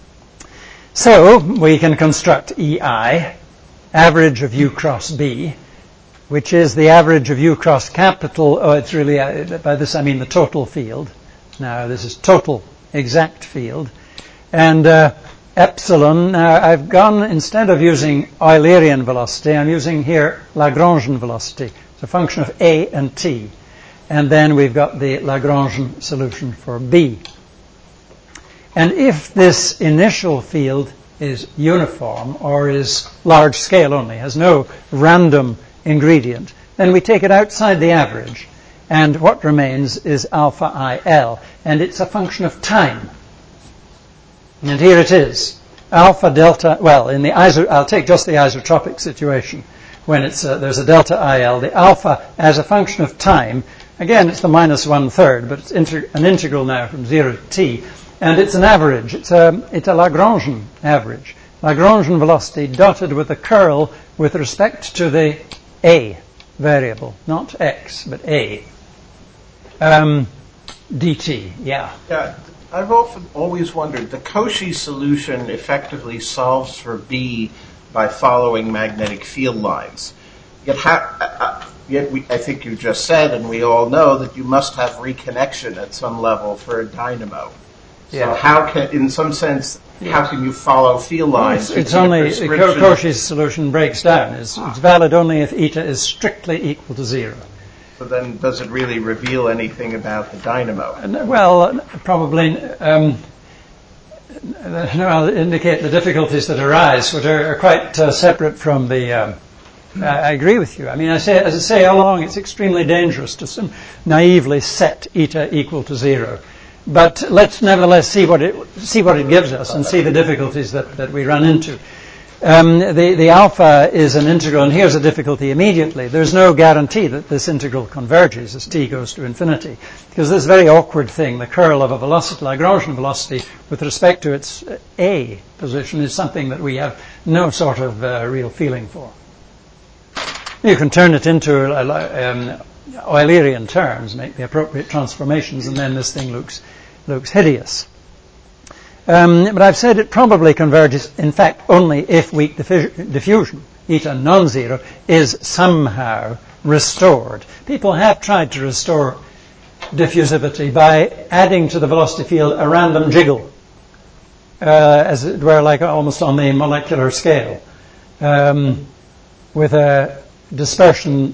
So we can construct E I, average of U cross B, which is the average of U cross capital. Oh, it's really, uh, by this I mean the total field. Now this is total exact field. And uh, epsilon, now I've gone, instead of using Eulerian velocity, I'm using here Lagrangian velocity. It's a function of A and T. And then we've got the Lagrangian solution for B. And if this initial field is uniform or is large scale only, has no random ingredient, then we take it outside the average. And what remains is alpha I L. And it's a function of time. And here it is. Alpha delta, well, in the iso, I'll take just the isotropic situation when it's uh, there's a delta I L. The alpha as a function of time, again, it's the minus one third, but it's inter- an integral now from zero to t. And it's an average. It's a, it's a Lagrangian average. Lagrangian velocity dotted with a curl with respect to the A variable, not x, but A. Um, dt, yeah. Yeah, I've often always wondered, the Cauchy solution effectively solves for B by following magnetic field lines. Yet, ha- uh, yet we, I think you just said, and we all know, that you must have reconnection at some level for a dynamo. So Yeah. how can, in some sense, how can you follow field lines? It's, it's only, Cauchy's solution breaks down. It's, it's valid only if eta is strictly equal to zero. So then does it really reveal anything about the dynamo? And, well, probably um, I'll indicate the difficulties that arise, which are, are quite uh, separate from the... Um, I, I agree with you. I mean, I say, as I say all along, it's extremely dangerous to sim- naively set eta equal to zero. But let's nevertheless see what it see what it gives us and see the difficulties that, that we run into. Um, the, the alpha is an integral, and here's a difficulty immediately. There's no guarantee that this integral converges as t goes to infinity, because this very awkward thing, the curl of a velocity, Lagrangian velocity, with respect to its A position, is something that we have no sort of uh, real feeling for. You can turn it into um, Eulerian terms, make the appropriate transformations, and then this thing looks looks hideous. Um, but I've said it probably converges, in fact, only if weak diffu- diffusion, eta non-zero, is somehow restored. People have tried to restore diffusivity by adding to the velocity field a random jiggle, uh, as it were, like almost on the molecular scale, um, with a dispersion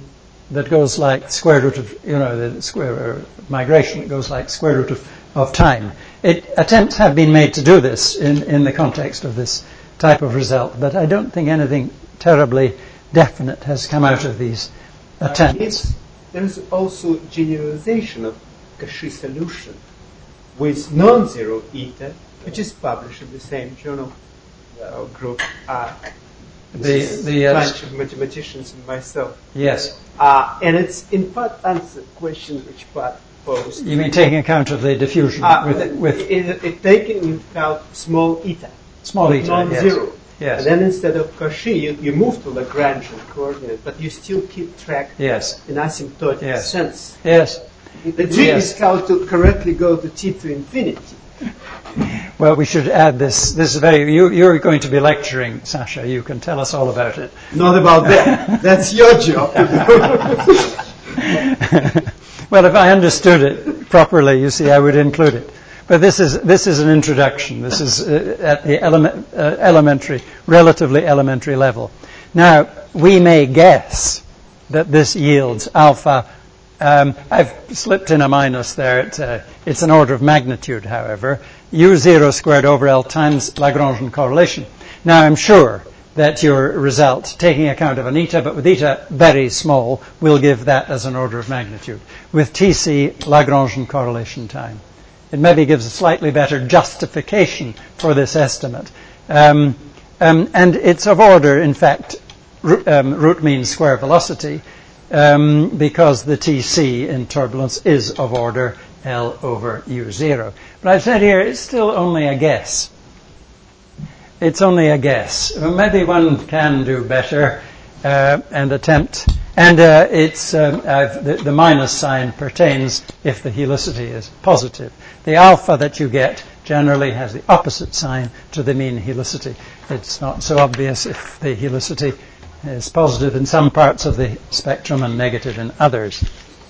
that goes like square root of, you know, the square migration that goes like square root of, of time. It, attempts have been made to do this in, in the context of this type of result, but I don't think anything terribly definite has come out of these attempts. It's, there's also generalization of Cauchy solution with non-zero eta, which is published in the same journal uh, group. Uh, The the uh, bunch of mathematicians and myself. Yes. Uh, and it's in part answer questions which part posed. You mean taking account of the diffusion Uh, with with it, it taking into account small eta, small eta, non-zero. Yes. Yes. And then instead of Cauchy, you, you move to Lagrangian coordinate, but you still keep track Yes. in asymptotic Yes. sense. Yes. The trick Yes. is how to correctly go to t to infinity. Well, we should add this. This is very. You, you're going to be lecturing, Sasha. You can tell us all about it. Not about that. That's your job. Well, if I understood it properly, you see, I would include it. But this is this is an introduction. This is uh, at the element, uh, elementary, relatively elementary level. Now, we may guess that this yields alpha. Um, I've slipped in a minus there. It, uh, it's an order of magnitude, however. U zero squared over L times Lagrangian correlation. Now, I'm sure that your result, taking account of an eta, but with eta very small, will give that as an order of magnitude. With T C, Lagrangian correlation time. It maybe gives a slightly better justification for this estimate. Um, um, and it's of order, in fact, root, um, root mean square velocity, um, because the T C in turbulence is of order L over U zero. But I've said here it's still only a guess. It's only a guess. Well, maybe one can do better uh, and attempt. And uh, it's um, I've, the, the minus sign pertains if the helicity is positive. The alpha that you get generally has the opposite sign to the mean helicity. It's not so obvious if the helicity is positive in some parts of the spectrum and negative in others.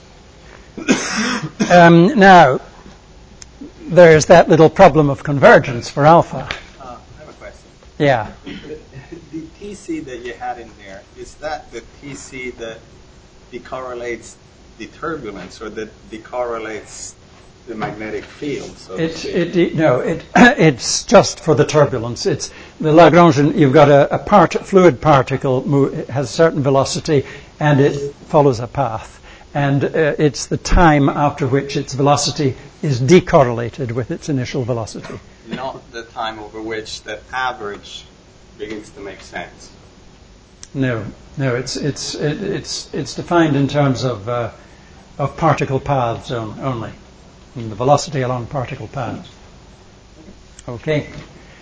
um, now, there's that little problem of convergence for alpha. Uh, I have a question. Yeah. The, the T C that you had in there, is that the T C that decorrelates the turbulence or that decorrelates the magnetic field? So to It, speak? it, it, no, it, it's just for the turbulence. It's the Lagrangian. You've got a, a part, fluid particle move, it has a certain velocity, and it follows a path. And uh, it's the time after which its velocity is decorrelated with its initial velocity. Not the time over which that average begins to make sense. No, no, it's it's it, it's it's defined in terms of uh, of particle paths on, only, and the velocity along particle paths. Okay.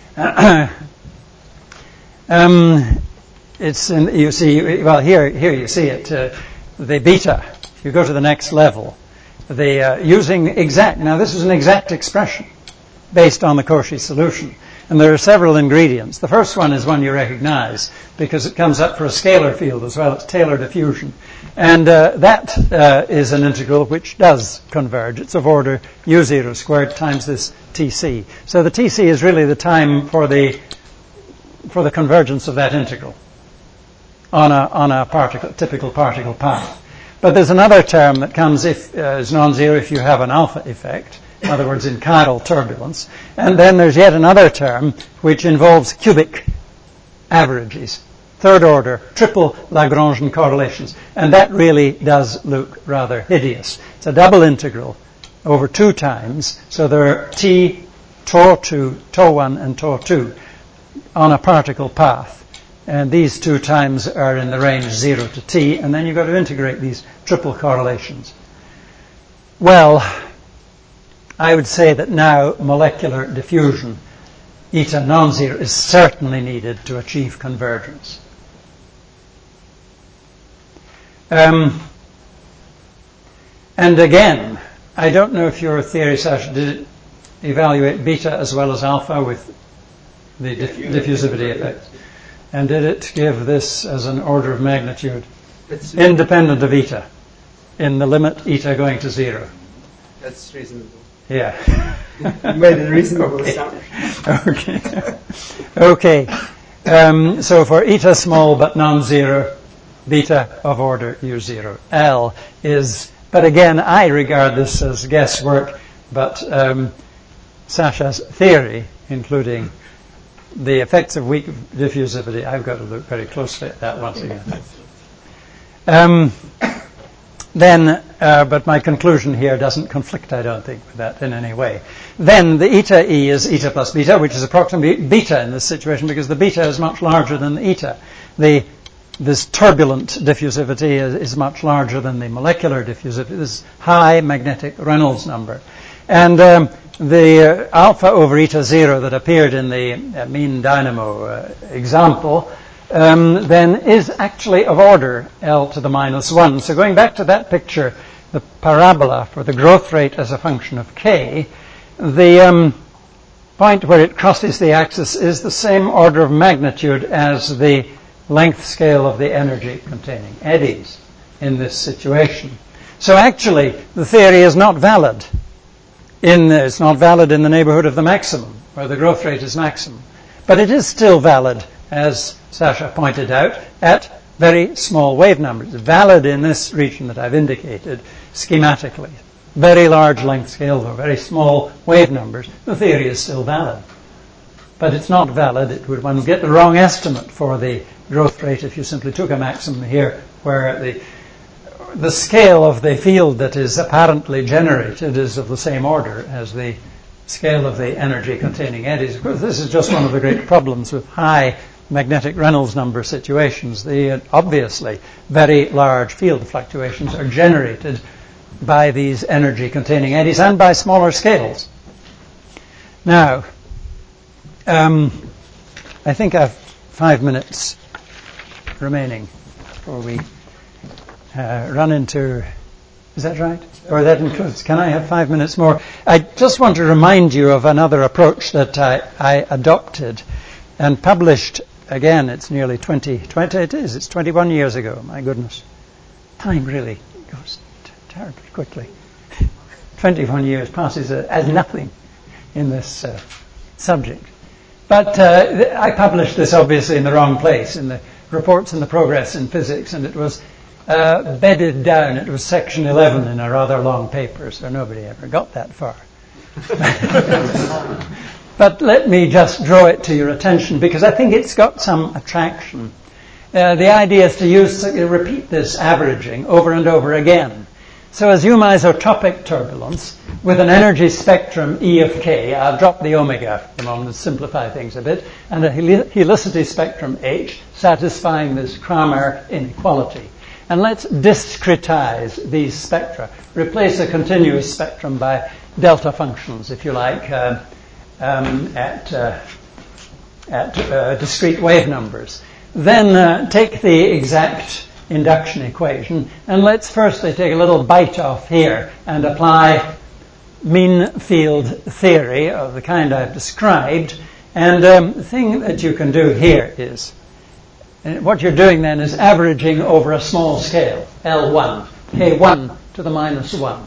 um, it's in, you see well here here you see it uh, the beta. If you go to the next level, the uh, using exact now this is an exact expression based on the Cauchy solution. And there are several ingredients. The first one is one you recognize because it comes up for a scalar field as well. It's Taylor diffusion. And uh, that uh, is an integral which does converge. It's of order U zero squared times this T C. So the T C is really the time for the for the convergence of that integral on a on a particle, typical particle path. But there's another term that comes if uh, is non-zero if you have an alpha effect. In other words, in chiral turbulence. And then there's yet another term which involves cubic averages, third order, triple Lagrangian correlations. And that really does look rather hideous. It's a double integral over two times. So there are T, tau two, tau one, and tau two on a particle path. And these two times are in the range zero to T. And then you've got to integrate these triple correlations. Well, I would say that now molecular diffusion, eta non-zero, is certainly needed to achieve convergence. Um, and again, I don't know if your theory, Sasha, did it evaluate beta as well as alpha with the diff- diffusivity effect? And did it give this as an order of magnitude That's independent of eta, in the limit eta going to zero? That's reasonable. Yeah. You made a reasonable Okay. assumption. Okay. Okay. Um, so for eta small but non-zero, beta of order U zero. L is, but again, I regard this as guesswork, but um, Sasha's theory, including the effects of weak diffusivity, I've got to look very closely at that once again. Um, then, uh, but my conclusion here doesn't conflict, I don't think, with that in any way. Then the eta E is eta plus beta, which is approximately beta in this situation because the beta is much larger than the eta. The This turbulent diffusivity is, is much larger than the molecular diffusivity, this high magnetic Reynolds number. And um, the uh, alpha over eta zero that appeared in the uh, mean dynamo uh, example um, then is actually of order L to the minus one. So going back to that picture, the parabola for the growth rate as a function of K, the um, point where it crosses the axis is the same order of magnitude as the length scale of the energy containing eddies in this situation. So actually, the theory is not valid. In, it's not valid in the neighborhood of the maximum, where the growth rate is maximum. But it is still valid, as Sasha pointed out, at very small wave numbers. It's valid in this region that I've indicated schematically. Very large length scale, though, very small wave numbers. The theory is still valid. But it's not valid. It would one would get the wrong estimate for the growth rate if you simply took a maximum here where the the scale of the field that is apparently generated is of the same order as the scale of the energy containing eddies. Of course, this is just one of the great problems with high magnetic Reynolds number situations. The uh, obviously very large field fluctuations are generated by these energy containing eddies and by smaller scales. Now, um, I think I have five minutes remaining before we uh, run into, is that right? Or that includes, can I have five minutes more? I just want to remind you of another approach that I, I adopted and published, again, it's nearly twenty, twenty, it is, it's twenty-one years ago, my goodness. Time really goes t- terribly quickly. twenty-one years passes uh, as nothing in this uh, subject. But uh, th- I published this obviously in the wrong place, in the Reports in the Progress in Physics, and it was uh, bedded down. It was section eleven in a rather long paper, so nobody ever got that far. But let me just draw it to your attention, because I think it's got some attraction. Uh, the idea is to use, uh, repeat this averaging over and over again. So assume isotropic turbulence with an energy spectrum E of K. I'll drop the omega for the moment and simplify things a bit. And a heli- helicity spectrum H satisfying this Cramer inequality. And let's discretize these spectra. Replace a continuous spectrum by delta functions, if you like, uh, um, at, uh, at uh, discrete wave numbers. Then uh, take the exact induction equation, and let's firstly take a little bite off here and apply mean field theory of the kind I've described. And um, the thing that you can do here is, and what you're doing then is averaging over a small scale, L one, K one to the minus one.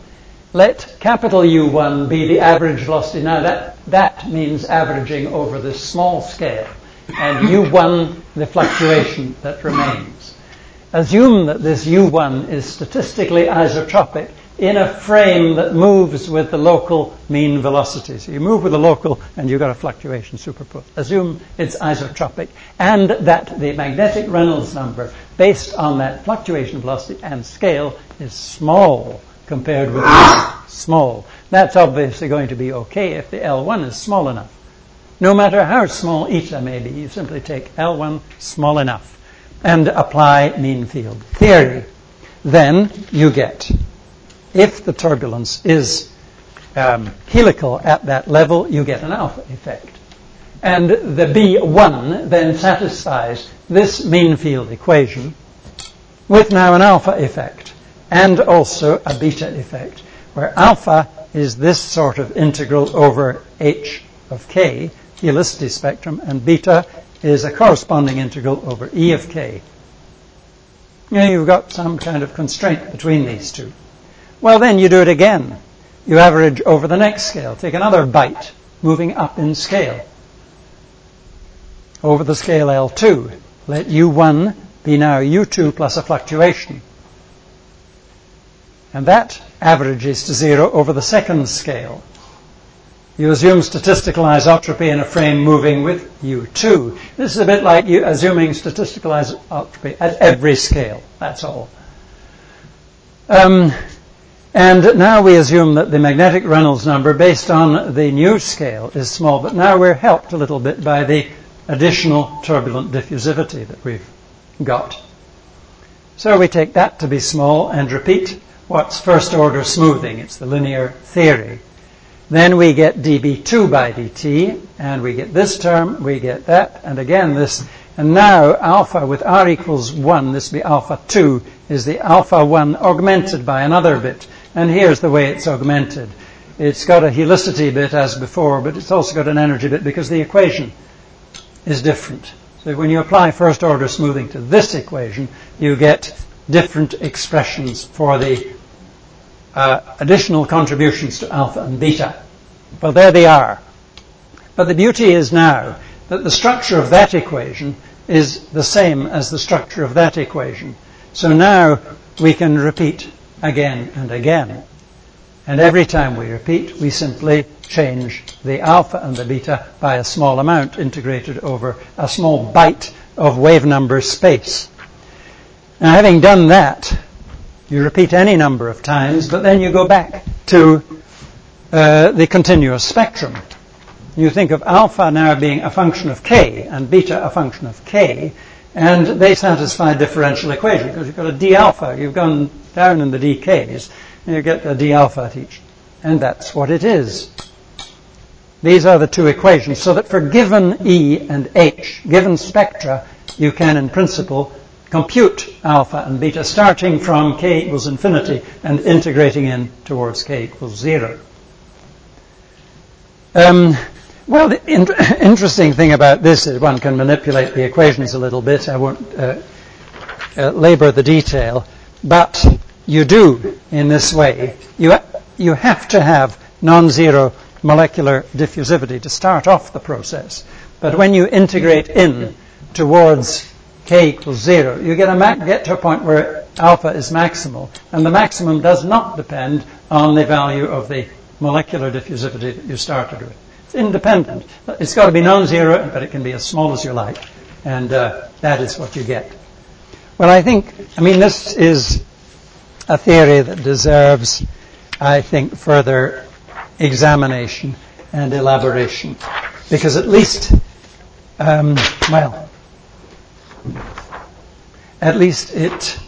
Let capital U one be the average velocity. Now that, that means averaging over this small scale, and U one the fluctuation that remains. Assume that this U one is statistically isotropic in a frame that moves with the local mean velocity. So you move with the local and you've got a fluctuation superposed. Assume it's isotropic and that the magnetic Reynolds number based on that fluctuation velocity and scale is small compared with small. That's obviously going to be okay if the L one is small enough. No matter how small eta may be, you simply take L one small enough and apply mean field theory. Then you get, if the turbulence is um, helical at that level, you get an alpha effect. And the B one then satisfies this mean field equation with now an alpha effect and also a beta effect, where alpha is this sort of integral over H of K, helicity spectrum, and beta is a corresponding integral over E of K. You know, you've got some kind of constraint between these two. Well, then you do it again. You average over the next scale. Take another bite, moving up in scale. Over the scale L two, let U one be now U two plus a fluctuation. And that averages to zero over the second scale. You assume statistical isotropy in a frame moving with U two. This is a bit like you assuming statistical isotropy at every scale. That's all. Um, and now we assume that the magnetic Reynolds number based on the new scale is small, but now we're helped a little bit by the additional turbulent diffusivity that we've got. So we take that to be small and repeat what's first order smoothing. It's the linear theory. Then we get d b two by dt, and we get this term, we get that, and again this. And now alpha with r equals one, this will be alpha two, is the alpha one augmented by another bit. And here's the way it's augmented. It's got a helicity bit as before, but it's also got an energy bit because the equation is different. So when you apply first order smoothing to this equation, you get different expressions for the Uh, additional contributions to alpha and beta. Well, there they are. But the beauty is now that the structure of that equation is the same as the structure of that equation. So now we can repeat again and again. And every time we repeat, we simply change the alpha and the beta by a small amount integrated over a small byte of wave number space. Now, having done that, you repeat any number of times, but then you go back to uh, the continuous spectrum. You think of alpha now being a function of k and beta a function of k, and they satisfy differential equation because you've got a d alpha. You've gone down in the dk's, and you get a d alpha at each. And that's what it is. These are the two equations, so that for given E and H, given spectra, you can in principle compute alpha and beta starting from k equals infinity and integrating in towards k equals zero. Um, well, the in- interesting thing about this is one can manipulate the equations a little bit. I won't uh, uh, labor the detail, but you do in this way. You ha- you have to have non-zero molecular diffusivity to start off the process. But when you integrate in towards k equals zero, you get, a ma- get to a point where alpha is maximal, and the maximum does not depend on the value of the molecular diffusivity that you started with. It's independent. It's got to be non-zero, but it can be as small as you like, and uh, that is what you get. Well, I think, I mean, this is a theory that deserves, I think, further examination and elaboration, because at least, um, well, at least it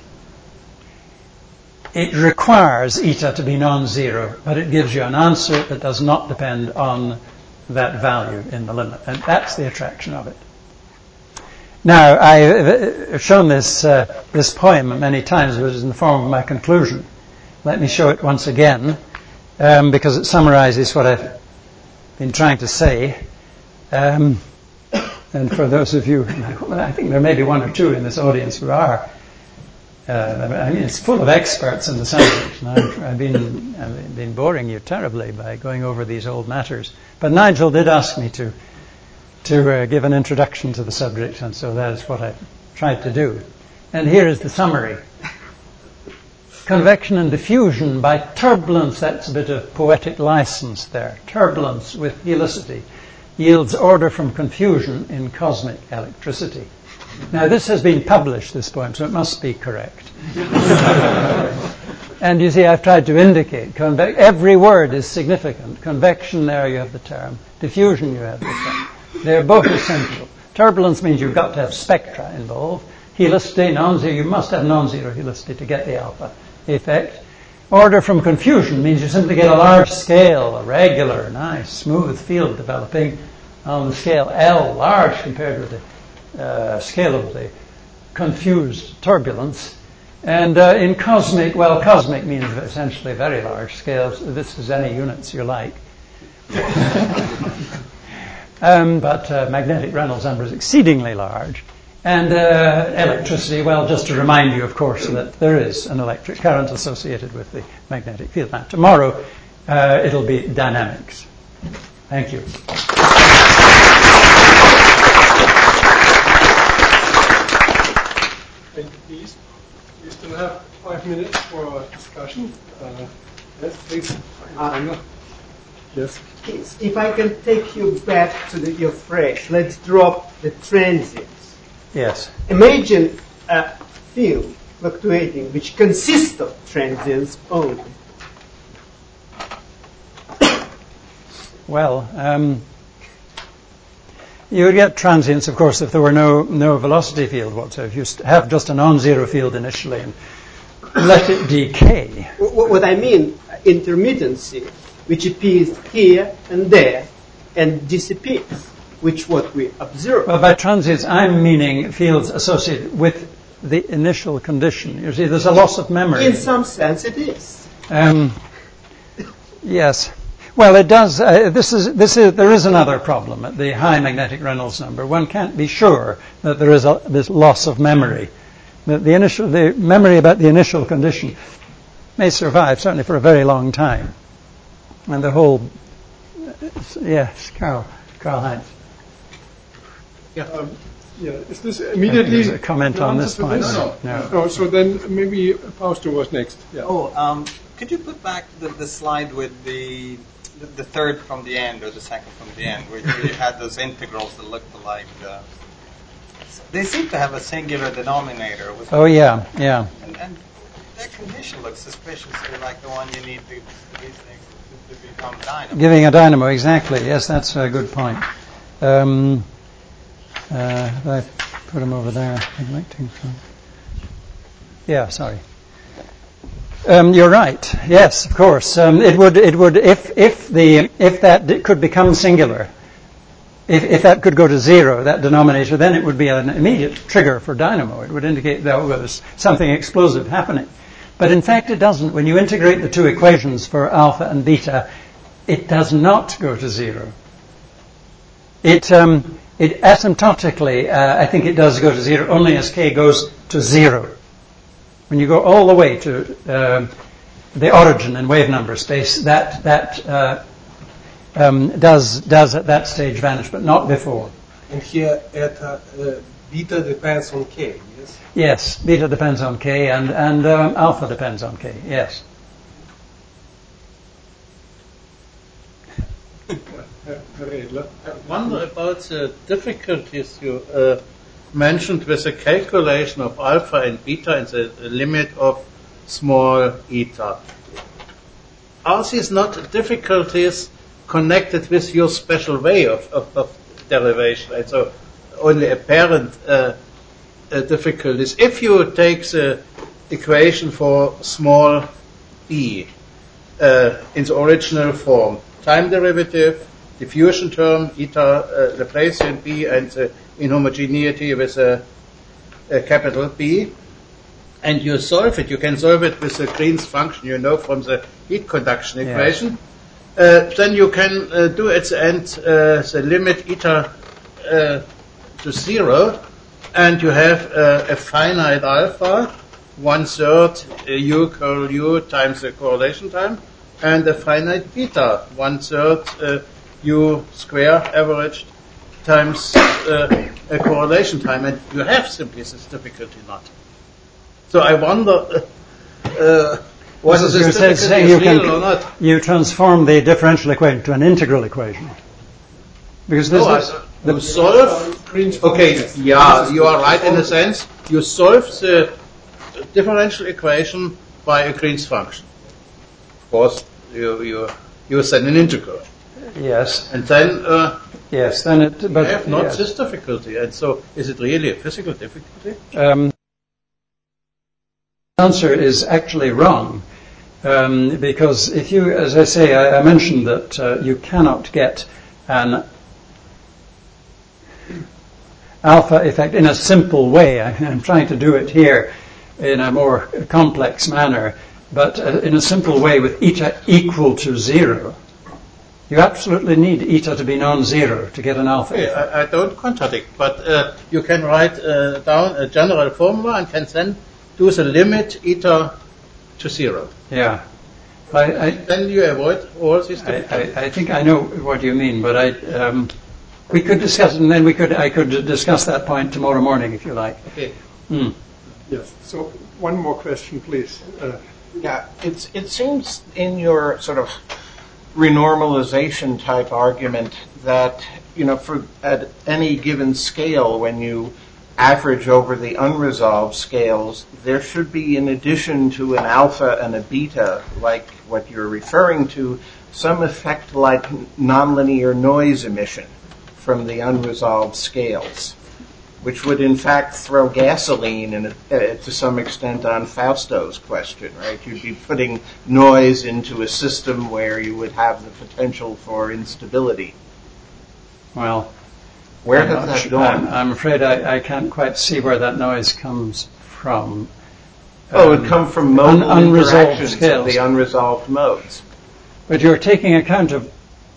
it requires eta to be non-zero, but it gives you an answer that does not depend on that value in the limit, and that's the attraction of it. Now, I've shown this uh, this poem many times, but it's in the form of my conclusion. Let me show it once again, um, because it summarizes what I've been trying to say. Um, And for those of you, I think there may be one or two in this audience who are. Uh, I mean, it's full of experts in the subject. And I've, I've been I've been boring you terribly by going over these old matters. But Nigel did ask me to to uh, give an introduction to the subject, and so that is what I tried to do. And here is the summary. Convection and diffusion by turbulence, that's a bit of poetic license there. Turbulence with helicity yields order from confusion in cosmic electricity. Now, this has been published, this poem, so it must be correct. And you see, I've tried to indicate, conve- every word is significant. Convection, there you have the term. Diffusion, you have the term. They're both essential. Turbulence means you've got to have spectra involved. Helicity, non-zero, you must have non-zero helicity to get the alpha effect. Order from confusion means you simply get a large scale, a regular, nice, smooth field developing on the scale L, large compared with the uh, scale of the confused turbulence. And uh, in cosmic, well, cosmic means essentially very large scales. This is any units you like. um, but uh, magnetic Reynolds number is exceedingly large. And uh, electricity, well, just to remind you, of course, that there is an electric current associated with the magnetic field. Now, tomorrow, uh, it'll be dynamics. Thank you. take a piece. We still have five minutes for discussion. Uh, yes, please. Uh, Yes. If I can take you back to the, your phrase, let's drop the transients. Yes. Imagine a field fluctuating which consists of transients only. Well, um, you would get transients, of course, if there were no no velocity field whatsoever. If you st- have just a non-zero field initially and let it decay. What, what I mean, intermittency, which appears here and there and disappears, which what we observe. Well, by transients, I'm meaning fields associated with the initial condition. You see, there's a loss of memory. In some sense, it is. Um, yes. Well, it does. Uh, this is this is there is another problem at the high magnetic Reynolds number. One can't be sure that there is a, this loss of memory. That the initial, the memory about the initial condition may survive certainly for a very long time, and the whole. Yes, Carl, Carl Heinz. Yeah. Um, yeah. Is this immediately a comment the on answer this to point? this? No, no. Oh, so then maybe Fausto was next. Yeah. Oh, um, could you put back the, the slide with the, the the third from the end or the second from the end, where you had those integrals that looked like uh, they seem to have a singular denominator. With Oh yeah, yeah. And, and that condition looks suspiciously like the one you need to, to, be, to, to become dynamo. Giving a dynamo, exactly. Yes, that's a good point. Um, uh, I put them over there. Connecting from. Yeah, sorry. Um, you're right. Yes, of course. Um, it would. It would. If if the if that d- could become singular, if if that could go to zero, that denominator, then it would be an immediate trigger for dynamo. It would indicate that there was something explosive happening. But in fact, it doesn't. When you integrate the two equations for alpha and beta, it does not go to zero. It um, it asymptotically, uh, I think it does go to zero only as k goes to zero. When you go all the way to uh, the origin in wave number space, that that uh, um, does does at that stage vanish, but not before. And here, at, uh, uh, beta depends on k, yes? Yes, beta depends on k, and and um, alpha depends on k. Yes. I wonder about the difficulties you uh, mentioned with the calculation of alpha and beta and the limit of small eta. Are these not difficulties connected with your special way of, of, of derivation, and so only apparent uh, uh, difficulties? If you take the equation for small b uh, in the original form, time derivative, diffusion term, eta uh, Laplacian b, and the inhomogeneity with a, a capital B, and you solve it. You can solve it with the Green's function, you know, from the heat conduction Yeah. equation. Uh, then you can uh, do at the end uh, the limit eta uh, to zero, and you have uh, a finite alpha, one third uh, u curl u times the correlation time, and a finite beta, one third uh, u square averaged times uh, a correlation time, and you have simply this difficulty not. So I wonder uh, whether So this you're difficulty saying is you real can or not. you transform the differential equation to an integral equation because this No, is I- the, you solve. Green's Okay, function. yeah, you are right in a sense. You solve the differential equation by a Green's function. Of course, you you you send an integral, yes, and then uh, yes. Then it, you but have not yes. this difficulty. And so, is it really a physical difficulty? Um, the answer is actually wrong um, because if you, as I say, I, I mentioned that uh, you cannot get an alpha effect in a simple way. I, I'm trying to do it here in a more complex manner, but uh, in a simple way with eta equal to zero. You absolutely need eta to be non-zero to get an alpha Okay, effect. I, I don't contradict, but uh, you can write uh, down a general formula and can then do the limit eta to zero. Yeah. I, I, Then you avoid all these I, difficulties. I, I think I know what you mean, but I, um, we could discuss it, and then we could, I could discuss that point tomorrow morning if you like. Okay. Hmm. Yes. So one more question, please. Uh, Yeah, it's, it seems in your sort of renormalization type argument that, you know, for at any given scale, when you average over the unresolved scales, there should be, in addition to an alpha and a beta, like what you're referring to, some effect like nonlinear noise emission from the unresolved scales, which would in fact throw gasoline in, uh, to some extent on Fausto's question, right? You'd be putting noise into a system where you would have the potential for instability. Well, Where I'm has not that su- gone? I'm, I'm afraid I, I can't quite see where that noise comes from. Oh, it would Um, come from modal un- unresolved interactions scales. of the unresolved modes. But you're taking account of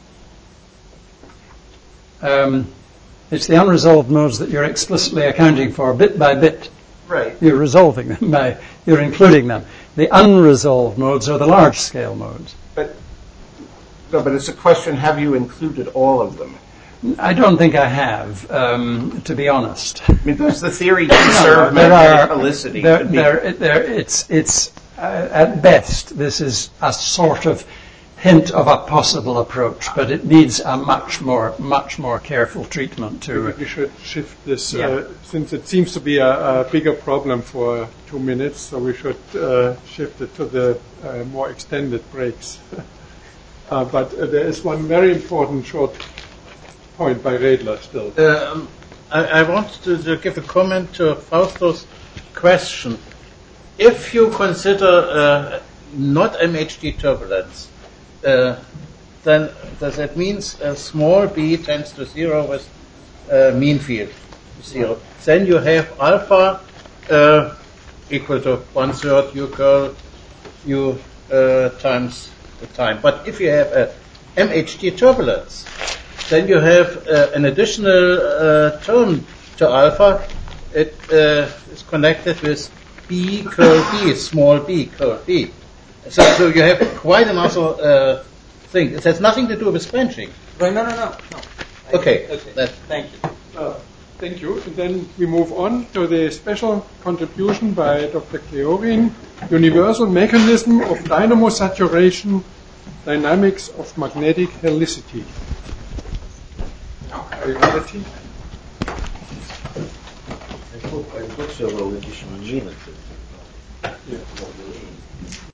um, it's the unresolved modes that you're explicitly accounting for bit by bit. Right. You're resolving them by you're including them. The unresolved modes are the large scale modes. But no, but it's a question: have you included all of them? I don't think I have, um, to be honest. I mean, does the theory conserve there magnetic are helicity? there, Could be- there, there, it's it's uh, at best this is a sort of hint of a possible approach, but it needs a much more much more careful treatment to. maybe we should shift this, Yeah. uh, since it seems to be a, a bigger problem for two minutes, so we should uh, shift it to the uh, more extended breaks. uh, but uh, there is one very important short point by Redler still. Um, I, I want to, to give a comment to Fausto's question. If you consider uh, not M H D turbulence, uh, then does that means a small b tends to zero with uh, mean field zero. Then you have alpha uh, equal to one third u curl u uh, times the time. But if you have a M H D turbulence, then you have uh, an additional uh, term to alpha. It uh, is connected with b curl b, small b curl b. So, so you have quite another uh, thing. It has nothing to do with branching. Right, no, no, no. no. Okay. Okay. That, Thank you. Uh, thank you. And then we move on to the special contribution by Doctor Kleorin, Universal Mechanism of Dynamo Saturation, Dynamics of Magnetic Helicity. Are you ready? I hope I hope so. Well, additional minutes. Yeah.